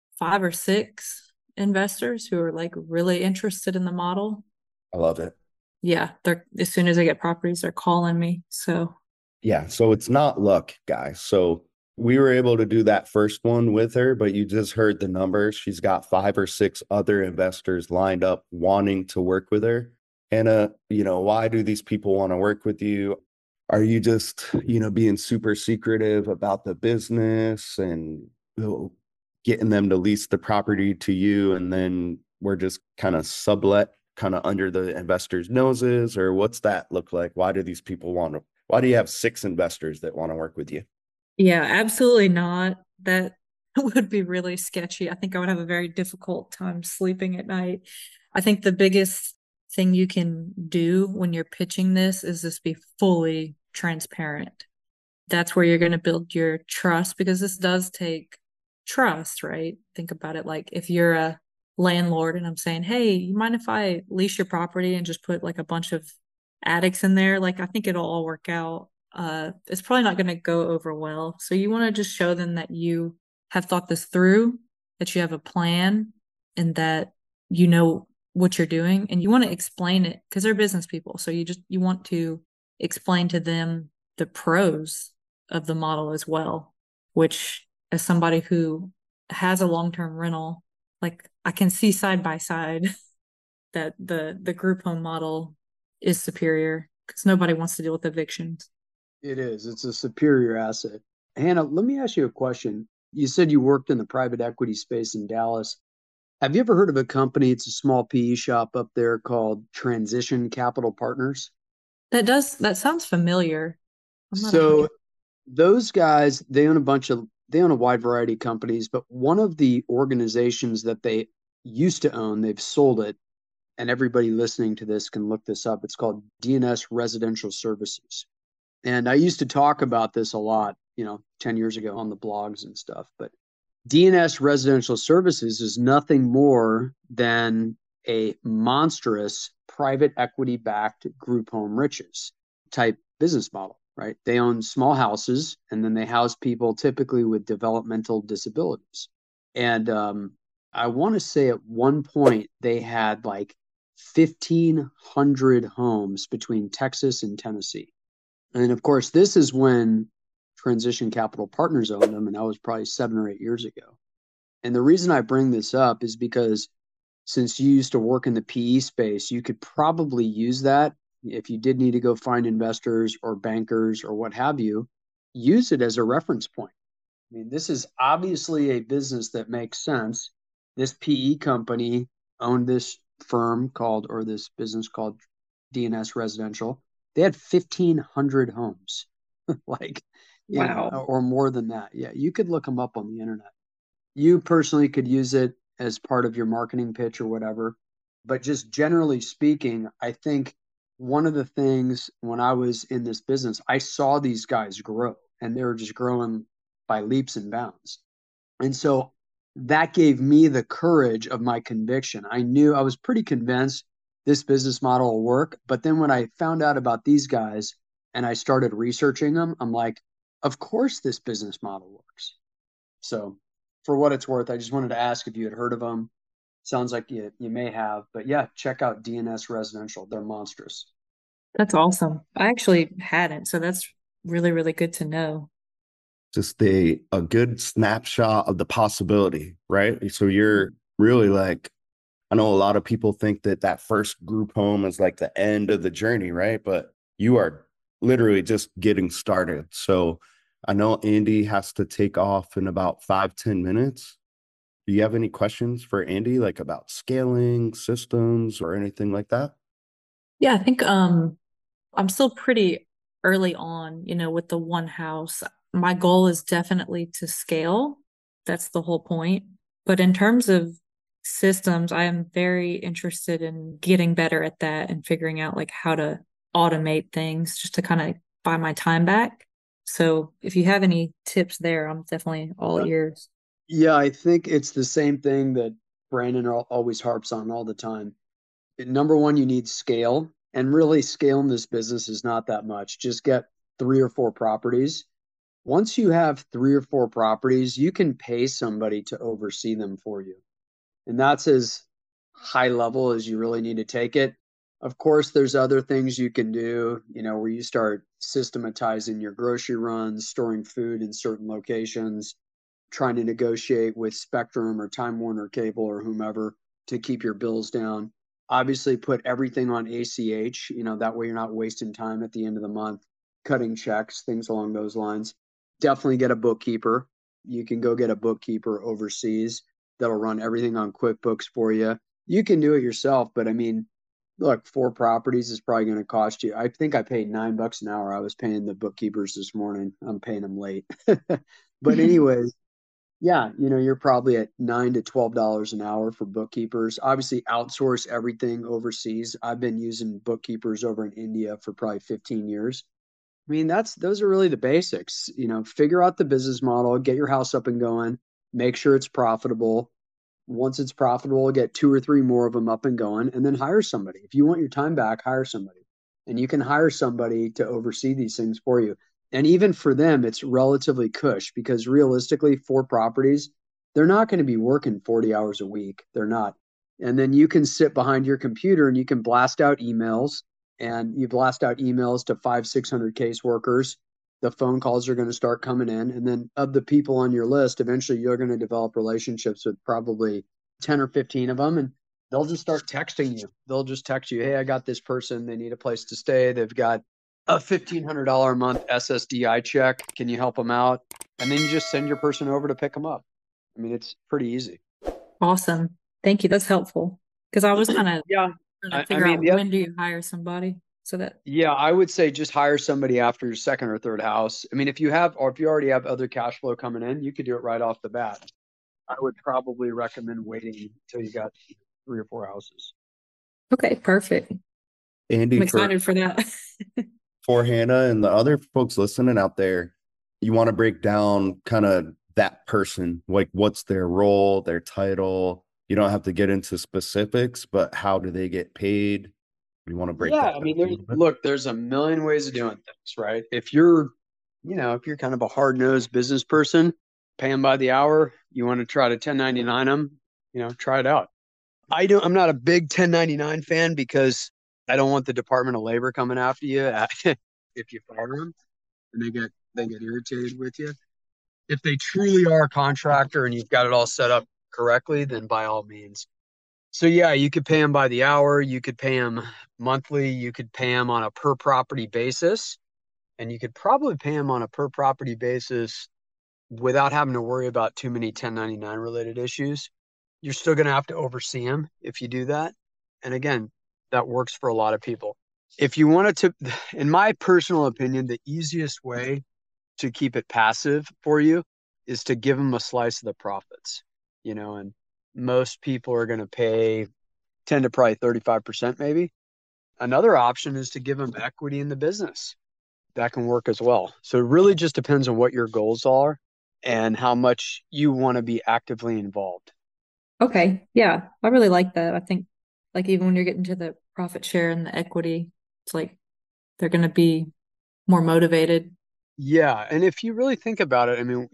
5 or 6 investors who are like really interested in the model. I love it. Yeah. They're, as soon as I get properties, they're calling me. So Yeah. So it's not luck, guys. So we were able to do that first one with her, but you just heard the numbers. She's got 5 or 6 other investors lined up wanting to work with her. And, why do these people want to work with you? Are you just, being super secretive about the business and getting them to lease the property to you? And then we're just kind of sublet kind of under the investors' noses, or what's that look like? Why do these people why do you have 6 investors that want to work with you? yeah, absolutely not. That would be really sketchy. I think I would have a very difficult time sleeping at night. I think the biggest thing you can do when you're pitching this is just be fully transparent. That's where you're going to build your trust, because this does take trust, right? Think about it like if you're a landlord and I'm saying, hey, you mind if I lease your property and just put like a bunch of attics in there? Like, I think it'll all work out. It's probably not going to go over well. So you want to just show them that you have thought this through, that you have a plan, and that you know what you're doing, and you want to explain it because they're business people. So you want to explain to them the pros of the model as well, which, as somebody who has a long-term rental, like, I can see side by side that the group home model is superior because nobody wants to deal with evictions. It is. It's a superior asset. Hannah, let me ask you a question. You said you worked in the private equity space in Dallas. Have you ever heard of a company? It's a small PE shop up there called Transition Capital Partners. That sounds familiar. I'm not So those guys, they own a wide variety of companies, but one of the organizations that they used to own, they've sold it, and everybody listening to this can look this up. It's called DNS Residential Services. And I used to talk about this a lot, 10 years ago on the blogs and stuff. But DNS Residential Services is nothing more than a monstrous private equity backed group home riches type business model, right? They own small houses and then they house people typically with developmental disabilities. And I want to say at one point they had like 1,500 homes between Texas and Tennessee. And of course, this is when Transition Capital Partners owned them, and that was probably 7 or 8 years ago. And the reason I bring this up is because since you used to work in the PE space, you could probably use that if you did need to go find investors or bankers or what have you, use it as a reference point. I mean, this is obviously a business that makes sense. This PE company owned this firm called, or this business called DNS Residential. They had 1,500 homes, like, Wow. or more than that. Yeah, you could look them up on the internet. You personally could use it as part of your marketing pitch or whatever. But just generally speaking, I think one of the things when I was in this business, I saw these guys grow and they were just growing by leaps and bounds. And so that gave me the courage of my conviction. I was pretty convinced this business model will work. But then when I found out about these guys and I started researching them, I'm like, of course this business model works. So for what it's worth, I just wanted to ask if you had heard of them. Sounds like you may have, but yeah, check out DNS Residential. They're monstrous. That's awesome. I actually hadn't, so that's really, really good to know. Just a good snapshot of the possibility, right? So you're really like, I know a lot of people think that that first group home is like the end of the journey, right? But you are literally just getting started. So I know Andy has to take off in about 5-10 minutes. Do you have any questions for Andy, like about scaling systems or anything like that? Yeah, I think I'm still pretty early on, with the one house. My goal is definitely to scale. That's the whole point. But in terms of systems, I am very interested in getting better at that and figuring out like how to automate things just to kind of buy my time back. So if you have any tips there, I'm definitely all ears. Yeah, I think it's the same thing that Brandon always harps on all the time. Number one, you need scale. And really, scale in this business is not that much. Just get 3 or 4 properties. Once you have 3 or 4 properties, you can pay somebody to oversee them for you. And that's as high level as you really need to take it. Of course, there's other things you can do, where you start systematizing your grocery runs, storing food in certain locations, trying to negotiate with Spectrum or Time Warner Cable or whomever to keep your bills down. Obviously, put everything on ACH, that way you're not wasting time at the end of the month, cutting checks, things along those lines. Definitely get a bookkeeper. You can go get a bookkeeper overseas that'll run everything on QuickBooks for you. You can do it yourself, but I mean, look, 4 properties is probably going to cost you. I think I paid $9 an hour. I was paying the bookkeepers this morning. I'm paying them late. But anyways, yeah, you're probably at $9 to $12 an hour for bookkeepers. Obviously, outsource everything overseas. I've been using bookkeepers over in India for probably 15 years. I mean, those are really the basics. Figure out the business model, get your house up and going, make sure it's profitable. Once it's profitable, get 2 or 3 more of them up and going, and then hire somebody. If you want your time back, hire somebody. And you can hire somebody to oversee these things for you. And even for them, it's relatively cush because realistically, 4 properties, they're not going to be working 40 hours a week. They're not. And then you can sit behind your computer and you can blast out emails, and you blast out emails to 500-600 caseworkers. The phone calls are going to start coming in. And then of the people on your list, eventually you're going to develop relationships with probably 10 or 15 of them. And they'll just start texting you. They'll just text you, hey, I got this person. They need a place to stay. They've got a $1,500 a month SSDI check. Can you help them out? And then you just send your person over to pick them up. I mean, it's pretty easy. Awesome. Thank you. That's helpful. Because I was kind of Yeah. trying to figure out when do you hire somebody so that. Yeah, I would say just hire somebody after your second or third house. I mean, if you already have other cash flow coming in, you could do it right off the bat. I would probably recommend waiting until you got 3 or 4 houses. Okay, perfect. Andy, I'm excited for that. for Hannah and the other folks listening out there, you want to break down kind of that person, like what's their role, their title. You don't have to get into specifics, but how do they get paid? You want to break that Yeah, I down mean, a little bit? there's a million ways of doing things, right? If you're kind of a hard-nosed business person, pay them by the hour, you want to try to 1099 them, try it out. I'm not a big 1099 fan because I don't want the Department of Labor coming after you if you fire them, and they get irritated with you. If they truly are a contractor and you've got it all set up correctly, then by all means. So yeah, you could pay them by the hour, you could pay them monthly, you could pay them on a per property basis, and you could probably pay them on a per property basis without having to worry about too many 1099 related issues. You're still going to have to oversee them if you do that. And again, that works for a lot of people. If you wanted to, in my personal opinion, the easiest way to keep it passive for you is to give them a slice of the profits, and most people are going to pay 10 to probably 35% maybe. Another option is to give them equity in the business. That can work as well. So it really just depends on what your goals are and how much you want to be actively involved. Okay. Yeah. I really like that. I think like even when you're getting to the profit share and the equity, it's like they're going to be more motivated. Yeah. And if you really think about it, I mean,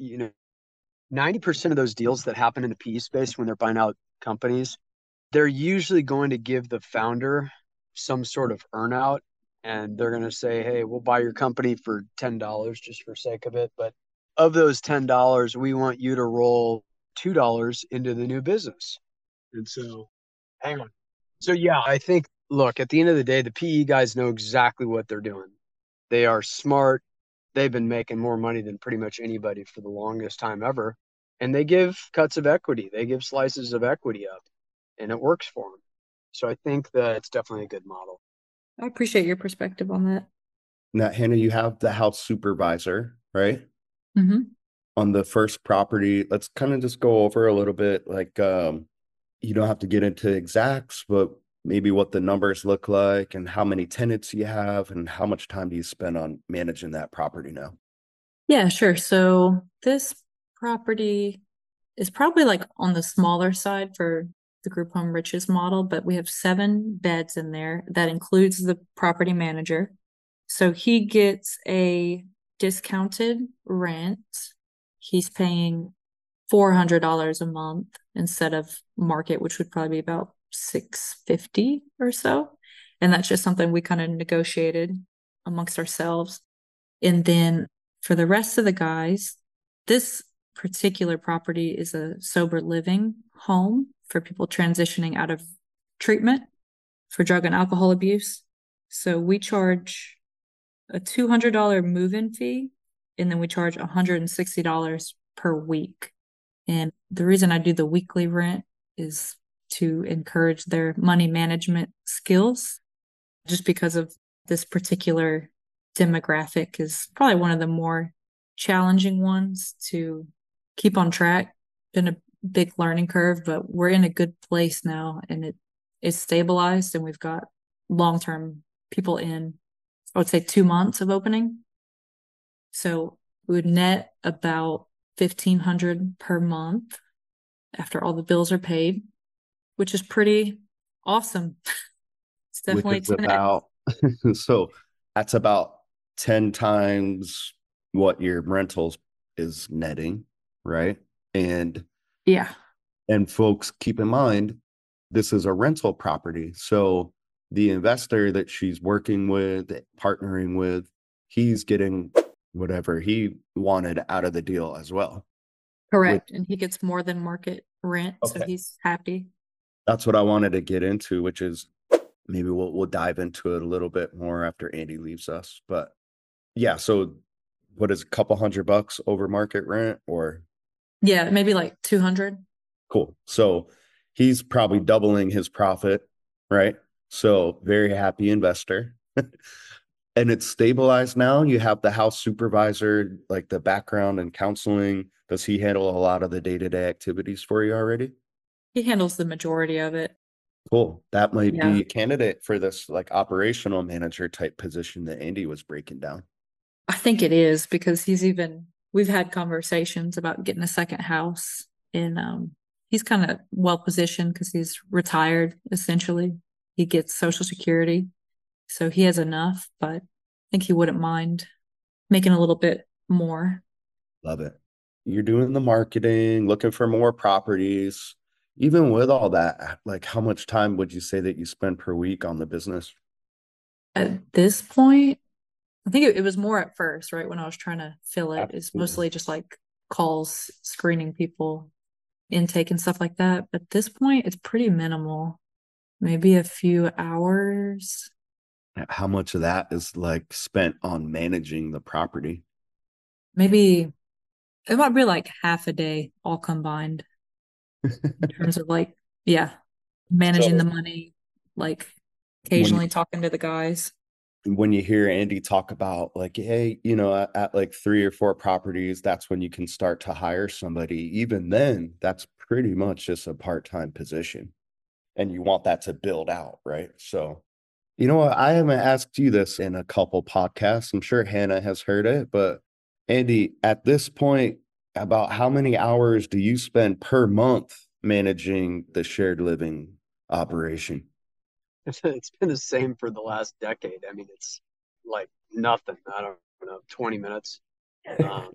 90% of those deals that happen in the PE space when they're buying out companies, they're usually going to give the founder some sort of earnout, and they're going to say, hey, we'll buy your company for $10 just for sake of it. But of those $10, we want you to roll $2 into the new business. And so, hang on. So, yeah, I think, look, at the end of the day, the PE guys know exactly what they're doing. They are smart. They've been making more money than pretty much anybody for the longest time ever. And they give cuts of equity, they give slices of equity up, and it works for them. So I think that it's definitely a good model. I appreciate your perspective on that. Now, Hannah, you have the house supervisor, right? Mm-hmm. On the first property. Let's kind of just go over a little bit, like you don't have to get into exacts, but maybe what the numbers look like and how many tenants you have and how much time do you spend on managing that property now? Yeah, sure. So this property is probably like on the smaller side for the group home riches model, but we have 7 beds in there. That includes the property manager. So he gets a discounted rent. He's paying $400 a month instead of market, which would probably be about $650 or so. And that's just something we kind of negotiated amongst ourselves. And then for the rest of the guys, this particular property is a sober living home for people transitioning out of treatment for drug and alcohol abuse. So we charge a $200 move-in fee, and then we charge $160 per week. And the reason I do the weekly rent is to encourage their money management skills, just because of this particular demographic is probably one of the more challenging ones to keep on track. Been a big learning curve, but we're in a good place now, and it's stabilized, and we've got long-term people in, I would say 2 months of opening. So we would net about $1,500 per month after all the bills are paid, which is pretty awesome. It's Which definitely is 10. about, so that's about 10 times what your rentals is netting, right? And Yeah. and folks, keep in mind, this is a rental property. So the investor that she's working with, partnering with, he's getting whatever he wanted out of the deal as well. With Correct. And he gets more than market rent, so okay, he's happy. that's what I wanted to get into, which is maybe we'll dive into it a little bit more after Andy leaves us. But yeah, so what is a couple $100 over market rent or Yeah, maybe like 200. cool. So he's probably doubling his profit, right? So very happy investor. And it's stabilized now. You have the house supervisor, like the background and counseling. Does he handle a lot of the day-to-day activities for you already? He handles the majority of it. Cool. That might Yeah. be a candidate for this like operational manager type position that Andy was breaking down. I think it is because we've had conversations about getting a second house, and he's kind of well positioned because he's retired essentially. He gets Social Security, so he has enough, but I think he wouldn't mind making a little bit more. Love it. You're doing the marketing, looking for more properties. Even with all that, like how much time would you say that you spend per week on the business? At this point, I think it was more at first, right? When I was trying to fill it, it's Absolutely. mostly just like calls, screening people, intake and stuff like that. But at this point, it's pretty minimal, maybe a few hours. How much of that is like spent on managing the property? Maybe it might be like half a day all combined in terms of like, yeah, managing the So money, like when occasionally talking to the guys. when you hear Andy talk about like, hey, at like 3 or 4 properties, that's when you can start to hire somebody. Even then, that's pretty much just a part-time position. And you want that to build out, right? So, you know what? I haven't asked you this in a couple podcasts. I'm sure Hannah has heard it, but Andy, at this point, about how many hours do you spend per month managing the shared living operation? It's been the same for the last decade. I mean, it's like nothing. I don't know, 20 minutes. Um,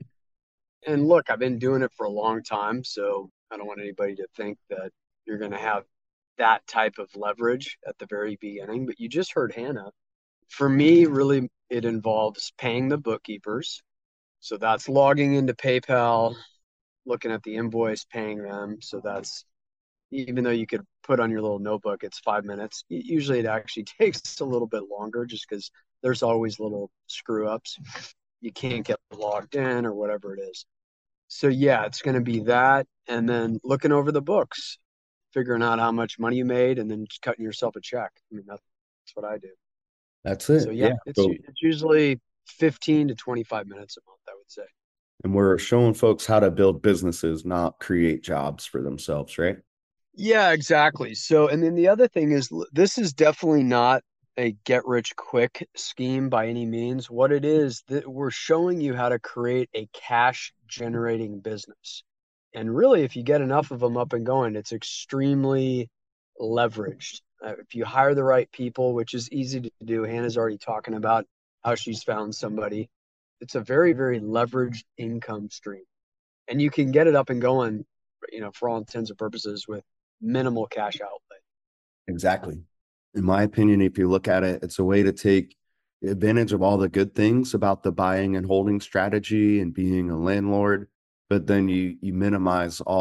and look, I've been doing it for a long time, so I don't want anybody to think that you're going to have that type of leverage at the very beginning. But you just heard Hannah. For me, really, it involves paying the bookkeepers. So that's logging into PayPal, looking at the invoice, paying them. So that's, even though you could put on your little notebook, it's 5 minutes. Usually it actually takes a little bit longer just because there's always little screw ups. You can't get logged in or whatever it is. So yeah, it's going to be that. And then looking over the books, figuring out how much money you made, and then just cutting yourself a check. I mean, that's what I do. That's So it. yeah, Yeah. So, it's usually 15 to 25 minutes a month, I would say. and we're showing folks how to build businesses, not create jobs for themselves, right? Yeah, exactly. So, and then the other thing is, this is definitely not a get rich quick scheme by any means. What it is that we're showing you how to create a cash generating business. And really, if you get enough of them up and going, it's extremely leveraged. If you hire the right people, which is easy to do, Hannah's already talking about how she's found somebody. It's a very, very leveraged income stream. And you can get it up and going, for all intents and purposes with minimal cash outlay. Exactly. In my opinion, if you look at it, it's a way to take advantage of all the good things about the buying and holding strategy and being a landlord, but then you minimize all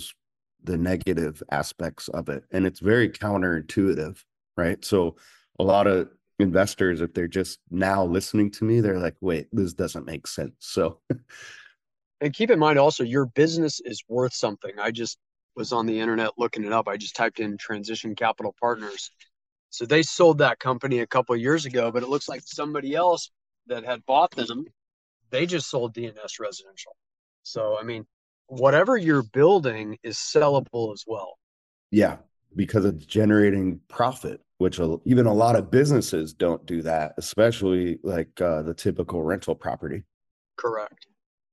the negative aspects of it. And it's very counterintuitive, right? So a lot of investors, if they're just now listening to me, they're like, wait, this doesn't make sense. So And keep in mind also, your business is worth something. I just was on the internet looking it up. I just typed in Transition Capital Partners. So they sold that company a couple of years ago, but it looks like somebody else that had bought them, they just sold DNS Residential. So, I mean, whatever you're building is sellable as well. yeah, because it's generating profit, which even a lot of businesses don't do that, especially like the typical rental property. Correct.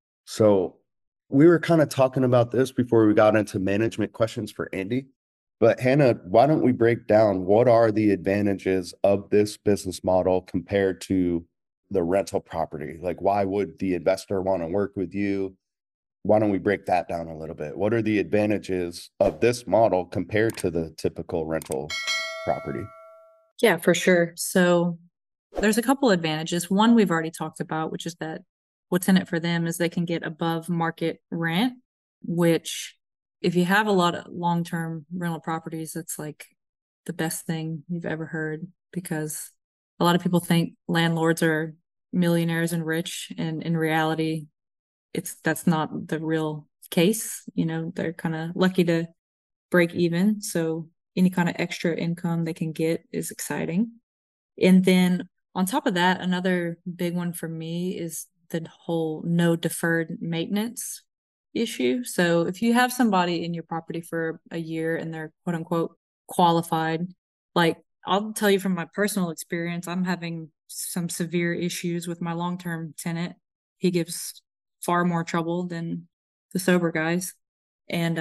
So we were kind of talking about this before we got into management questions for Andy. But Hannah, why don't we break down what are the advantages of this business model compared to the rental property? Like, why would the investor want to work with you? Why don't we break that down a little bit? What are the advantages of this model compared to the typical rental property? Yeah, for sure. So there's a couple advantages. One we've already talked about, which is that what's in it for them is they can get above market rent, which if you have a lot of long-term rental properties, it's like the best thing you've ever heard because a lot of people think landlords are millionaires and rich, and in reality, that's not the real case. They're kind of lucky to break even. So any kind of extra income they can get is exciting. And then on top of that, another big one for me is the whole no deferred maintenance issue. So if you have somebody in your property for a year and they're quote unquote qualified, like I'll tell you from my personal experience, I'm having some severe issues with my long-term tenant. He gives far more trouble than the sober guys. And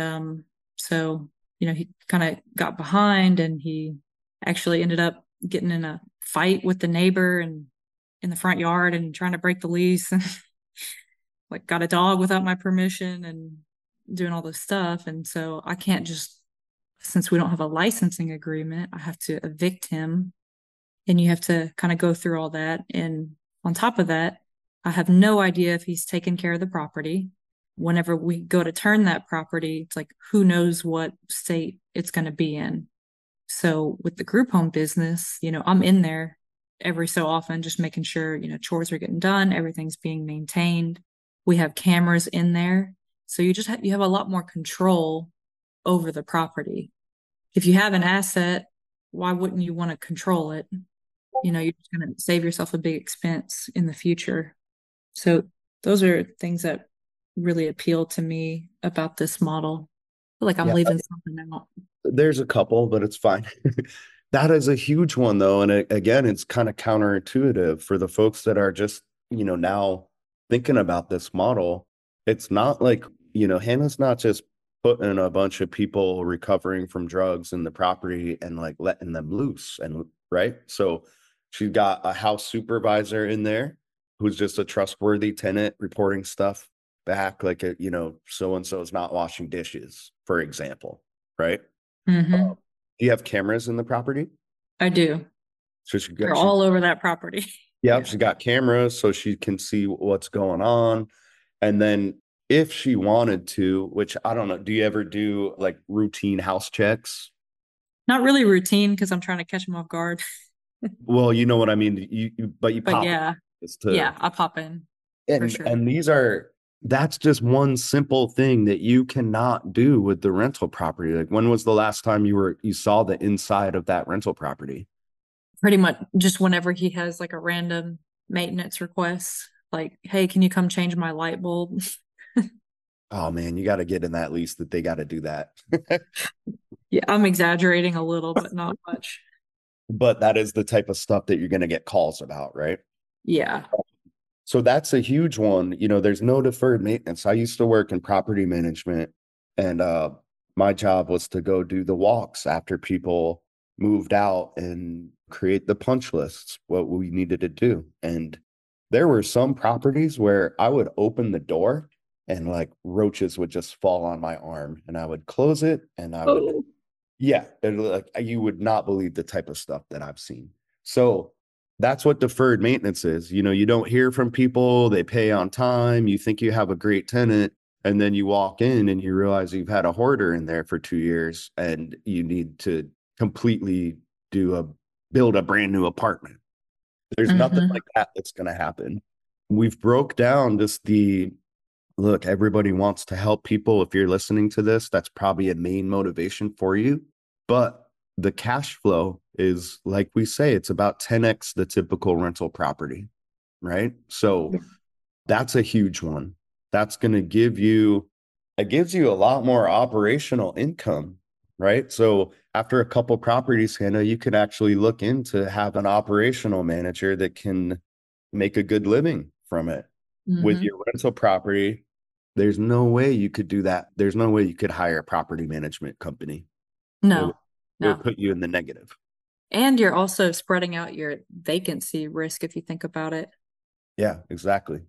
so, he kind of got behind and he actually ended up getting in a fight with the neighbor and in the front yard and trying to break the lease and like got a dog without my permission and doing all this stuff. And so I can't just, since we don't have a licensing agreement, I have to evict him and you have to kind of go through all that. And on top of that, I have no idea if he's taken care of the property, whenever we go to turn that property, it's like, who knows what state it's going to be in. So with the group home business, I'm in there every so often, just making sure, chores are getting done, everything's being maintained. We have cameras in there. So you have a lot more control over the property. If you have an asset, why wouldn't you want to control it? You're just going to save yourself a big expense in the future. So those are things that really appeal to me about this model. I feel like I'm Yeah, leaving something out. there's a couple, but it's fine. That is a huge one, though. And again, it's kind of counterintuitive for the folks that are just, now thinking about this model. It's not like, Hannah's not just putting a bunch of people recovering from drugs in the property and like letting them loose. And right. So she's got a house supervisor in there who's just a trustworthy tenant reporting stuff back, like, so and so is not washing dishes, for example. Right. Mm-hmm. Do you have cameras in the property? I do. So They're all over that property. yeah, Yeah. she got cameras so she can see what's going on. And then if she wanted to, which I don't know, do you ever do like routine house checks? Not really routine because I'm trying to catch them off guard. Well, you know what I mean. But you But pop yeah, this to, yeah, I pop in for and sure. and that's just one simple thing that you cannot do with the rental property. Like, when was the last time you saw the inside of that rental property? Pretty much just whenever he has like a random maintenance request, like, hey, can you come change my light bulb? Oh man, you got to get in that lease that they got to do that. Yeah, I'm exaggerating a little, but not much. But that is the type of stuff that you're going to get calls about, right? Yeah. So that's a huge one. There's no deferred maintenance. I used to work in property management, and my job was to go do the walks after people moved out and create the punch lists, what we needed to do. And there were some properties where I would open the door and like roaches would just fall on my arm, and I would close it and I would, Oh. yeah, like you would not believe the type of stuff that I've seen. So that's what deferred maintenance is. You don't hear from people, they pay on time, you think you have a great tenant, and then you walk in and you realize you've had a hoarder in there for 2 years and you need to completely build a brand new apartment. There's nothing Mm-hmm. like that that's going to happen. We've broke down just look, everybody wants to help people. If you're listening to this, that's probably a main motivation for you. But the cash flow is, like we say, it's about 10x the typical rental property, right? So that's a huge one. That's going to it gives you a lot more operational income, right? So after a couple properties, Hannah, you could actually look into have an operational manager that can make a good living from it. With Mm-hmm. your rental property, there's no way you could do that. There's no way you could hire a property management company. It would, No, it would no. put you in the negative. And you're also spreading out your vacancy risk if you think about it. Yeah, exactly.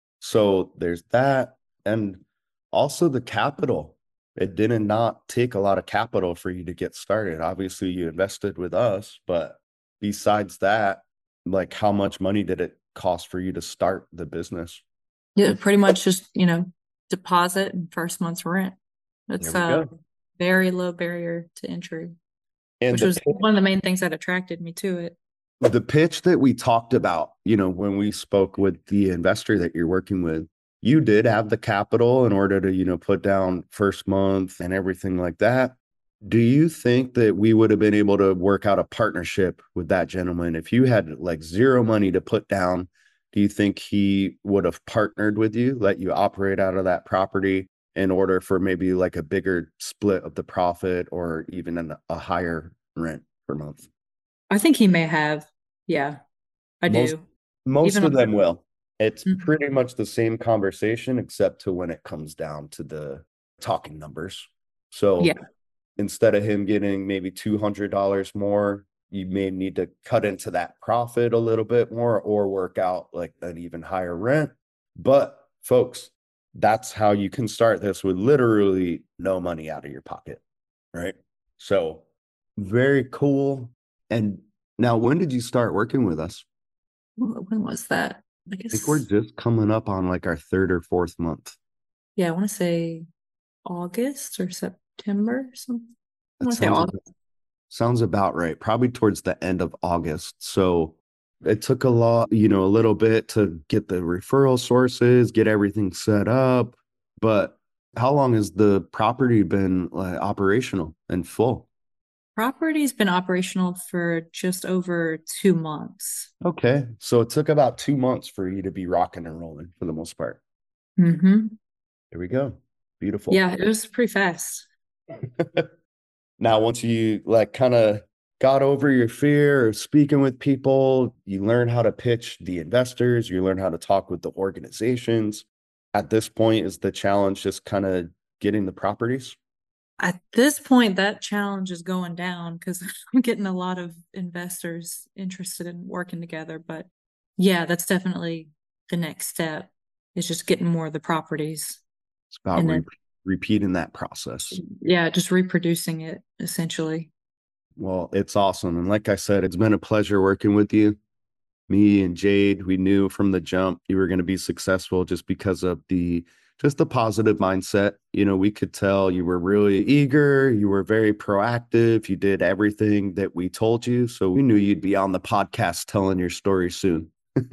So there's that. And also the capital. It did not take a lot of capital for you to get started. Obviously, you invested with us, but besides that, like, how much money did it cost for you to start the business? Yeah, pretty much just, deposit and first month's rent. There It's we a go. very low barrier to entry, And which was one of the main things that attracted me to it. the pitch that we talked about, when we spoke with the investor that you're working with, you did have the capital in order to, put down first month and everything like that. Do you think that we would have been able to work out a partnership with that gentleman if you had like zero money to put down? Do you think he would have partnered with you, let you operate out of that property in order for maybe like a bigger split of the profit or even a higher rent per month? I think he may have. Yeah, I Most do. most Even of on, them will. It's Mhm. pretty much the same conversation, except to when it comes down to the talking numbers. Yeah, So instead of him getting maybe $200 more, you may need to cut into that profit a little bit more or work out like an even higher rent. But folks, that's how you can start this with literally no money out of your pocket, right? So very cool. And now, when did you start working with us? when was that? I I think we're guess just coming up on like our third or fourth month. Yeah, I want to say August or September, something. I That want to say August. sounds about right. Probably towards the end of August. So it took a lot, a little bit to get the referral sources, get everything set up. But how long has the property been like operational and full? Property's been operational for just over 2 months. Okay. So it took about 2 months for you to be rocking and rolling for the most part. Mm-hmm. There we go. Beautiful. Yeah, it was pretty fast. Now, once you like kind of got over your fear of speaking with people, you learn how to pitch the investors, you learn how to talk with the organizations. At this point, is the challenge just kind of getting the properties? At this point, that challenge is going down because I'm getting a lot of investors interested in working together. But yeah, that's definitely the next step is just getting more of the properties It's about and then, repeating that process. yeah, just reproducing it essentially. Well, it's awesome. And like I said, it's been a pleasure working with you. Me and Jade, we knew from the jump you were going to be successful just because of the positive mindset. We could tell you were really eager, you were very proactive, you did everything that we told you. So we knew you'd be on the podcast telling your story soon.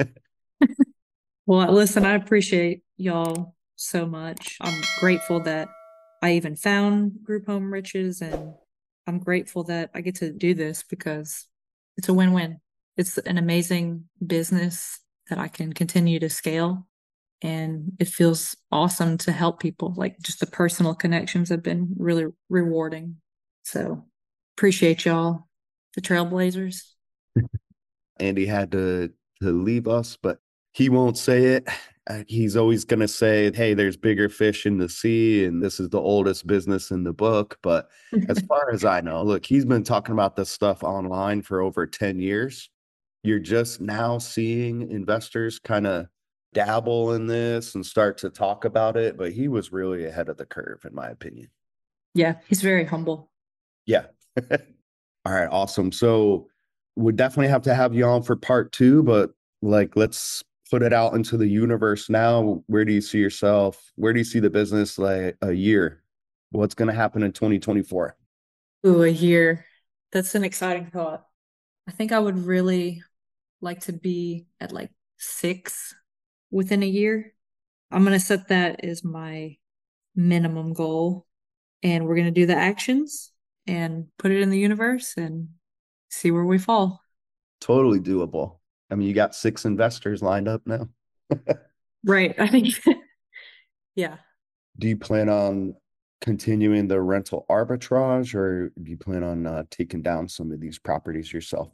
Well, listen, I appreciate y'all so much. I'm grateful that I even found Group Home Riches, and I'm grateful that I get to do this because it's a win-win. It's an amazing business that I can continue to scale, and it feels awesome to help people. Like just the personal connections have been really rewarding. So appreciate y'all, the Trailblazers. Andy had to leave us, but he won't say it. He's always going to say, "Hey, there's bigger fish in the sea, and this is the oldest business in the book." But as far as I know, look, he's been talking about this stuff online for over 10 years. You're just now seeing investors kind of dabble in this and start to talk about it, but he was really ahead of the curve, in my opinion. Yeah, he's very humble. Yeah. All right, awesome. So we definitely have to have you on for part two, but like let's put it out into the universe now. Where do you see yourself? Where do you see the business like a year? What's going to happen in 2024? Ooh, a year. That's an exciting thought. I think I would really like to be at like 6 within a year. I'm going to set that as my minimum goal. And we're going to do the actions and put it in the universe and see where we fall. Totally doable. I mean, you got 6 investors lined up now. Right. I think, yeah. Do you plan on continuing the rental arbitrage or do you plan on taking down some of these properties yourself?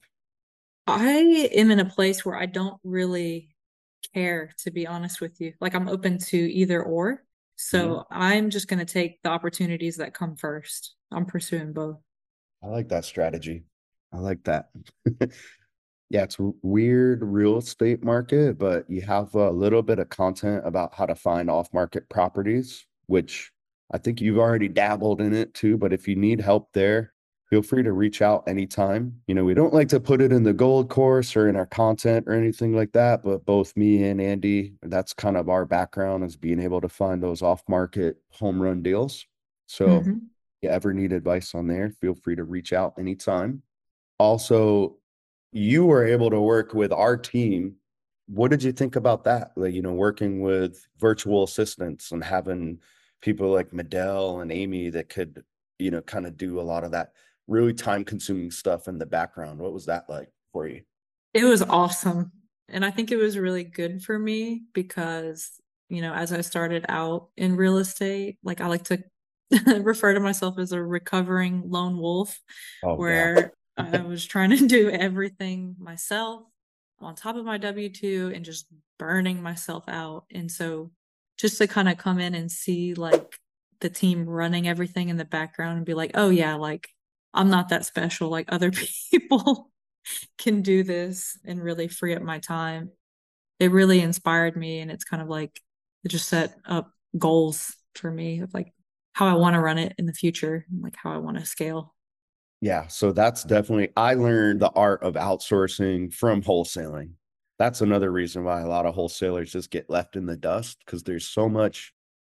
I am in a place where I don't really care, to be honest with you. Like I'm open to either or. Mhm. So I'm just going to take the opportunities that come first. I'm pursuing both. I like that strategy. I like that. Yeah, it's a weird real estate market, but you have a little bit of content about how to find off-market properties, which I think you've already dabbled in it too. But if you need help there, feel free to reach out anytime. We don't like to put it in the gold course or in our content or anything like that, but both me and Andy, that's kind of our background is being able to find those off-market home run deals. So if Hmm. you ever need advice on there, feel free to reach out anytime. Also, you were able to work with our team. What did you think about that? Like, working with virtual assistants and having people like Medell and Amy that could, kind of do a lot of that really time consuming stuff in the background. What was that like for you? It was awesome. And I think it was really good for me because, as I started out in real estate, like I like to refer to myself as a recovering lone wolf, Oh, yeah. where I was trying to do everything myself on top of my W-2 and just burning myself out. And so just to kind of come in and see like the team running everything in the background and be like, oh yeah, like I'm not that special like other people can do this and really free up my time. It really inspired me and it's kind of like it just set up goals for me of like how I want to run it in the future, and like how I want to scale. Yeah. So that's definitely, I learned the art of outsourcing from wholesaling. That's another reason why a lot of wholesalers just get left in the dust because there's so much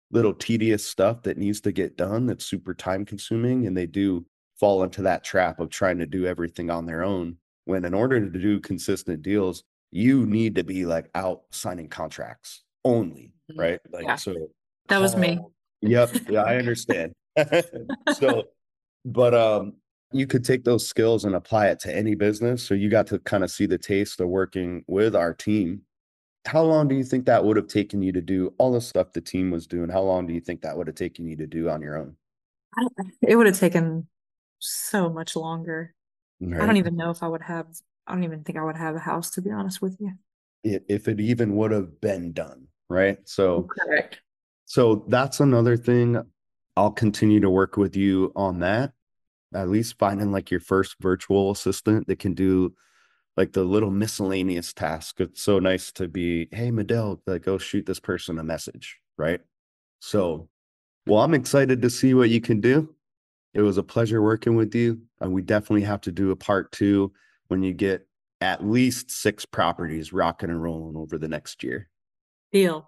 little tedious stuff that needs to get done that's super time consuming, and they do fall into that trap of trying to do everything on their own, when in order to do consistent deals, you need to be like out signing contracts only, right? Like, Yeah, so that was me. Yep. Yeah, I understand. So, but you could take those skills and apply it to any business. So you got to kind of see the taste of working with our team. How long do you think that would have taken you to do all the stuff the team was doing? How long do you think that would have taken you to do on your own? It would have taken so much longer. I don't Right. even know if I don't even think I would have a house, to be honest with you. If it even would have been done, right? Correct. So that's another thing. I'll continue to work with you on that. At least finding like your first virtual assistant that can do like the little miscellaneous task. It's so nice to be, hey, Medell, like, go shoot this person a message, right? So, well, I'm excited to see what you can do. It was a pleasure working with you. And we definitely have to do a part two when you get at least 6 properties rocking and rolling over the next year. Deal.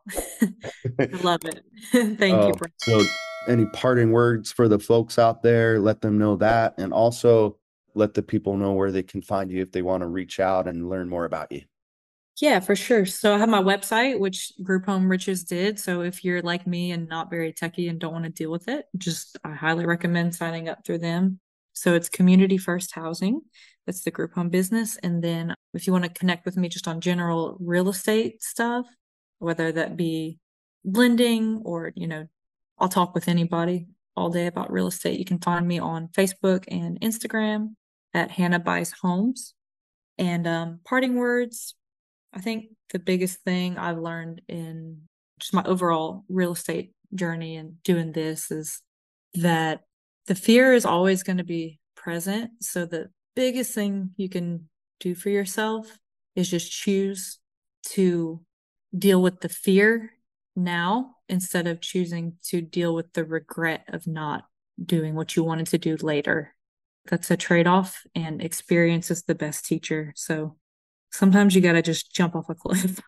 I love it. Thank you, Brent. So any parting words for the folks out there, let them know that. And also let the people know where they can find you if they want to reach out and learn more about you. Yeah, for sure. So I have my website, which Group Home Riches did. So if you're like me and not very techy and don't want to deal with it, just I highly recommend signing up through them. So it's Community First Housing. That's the group home business. And then if you want to connect with me just on general real estate stuff, whether that be lending or, I'll talk with anybody all day about real estate. You can find me on Facebook and Instagram at Hannah Buys Homes. And parting words, I think the biggest thing I've learned in just my overall real estate journey and doing this is that the fear is always going to be present. So the biggest thing you can do for yourself is just choose to deal with the fear now instead of choosing to deal with the regret of not doing what you wanted to do later. That's a trade-off, and experience is the best teacher. So sometimes you got to just jump off a cliff.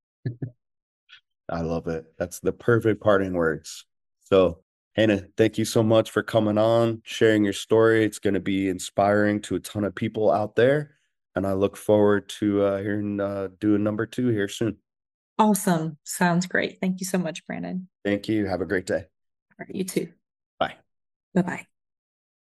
I love it. That's the perfect parting words. So, Hannah, thank you so much for coming on, sharing your story. It's going to be inspiring to a ton of people out there. And I look forward to hearing doing number 2 here soon. Awesome. Sounds great. Thank you so much, Brandon. Thank you. Have a great day. All right, you too. Bye. Bye bye.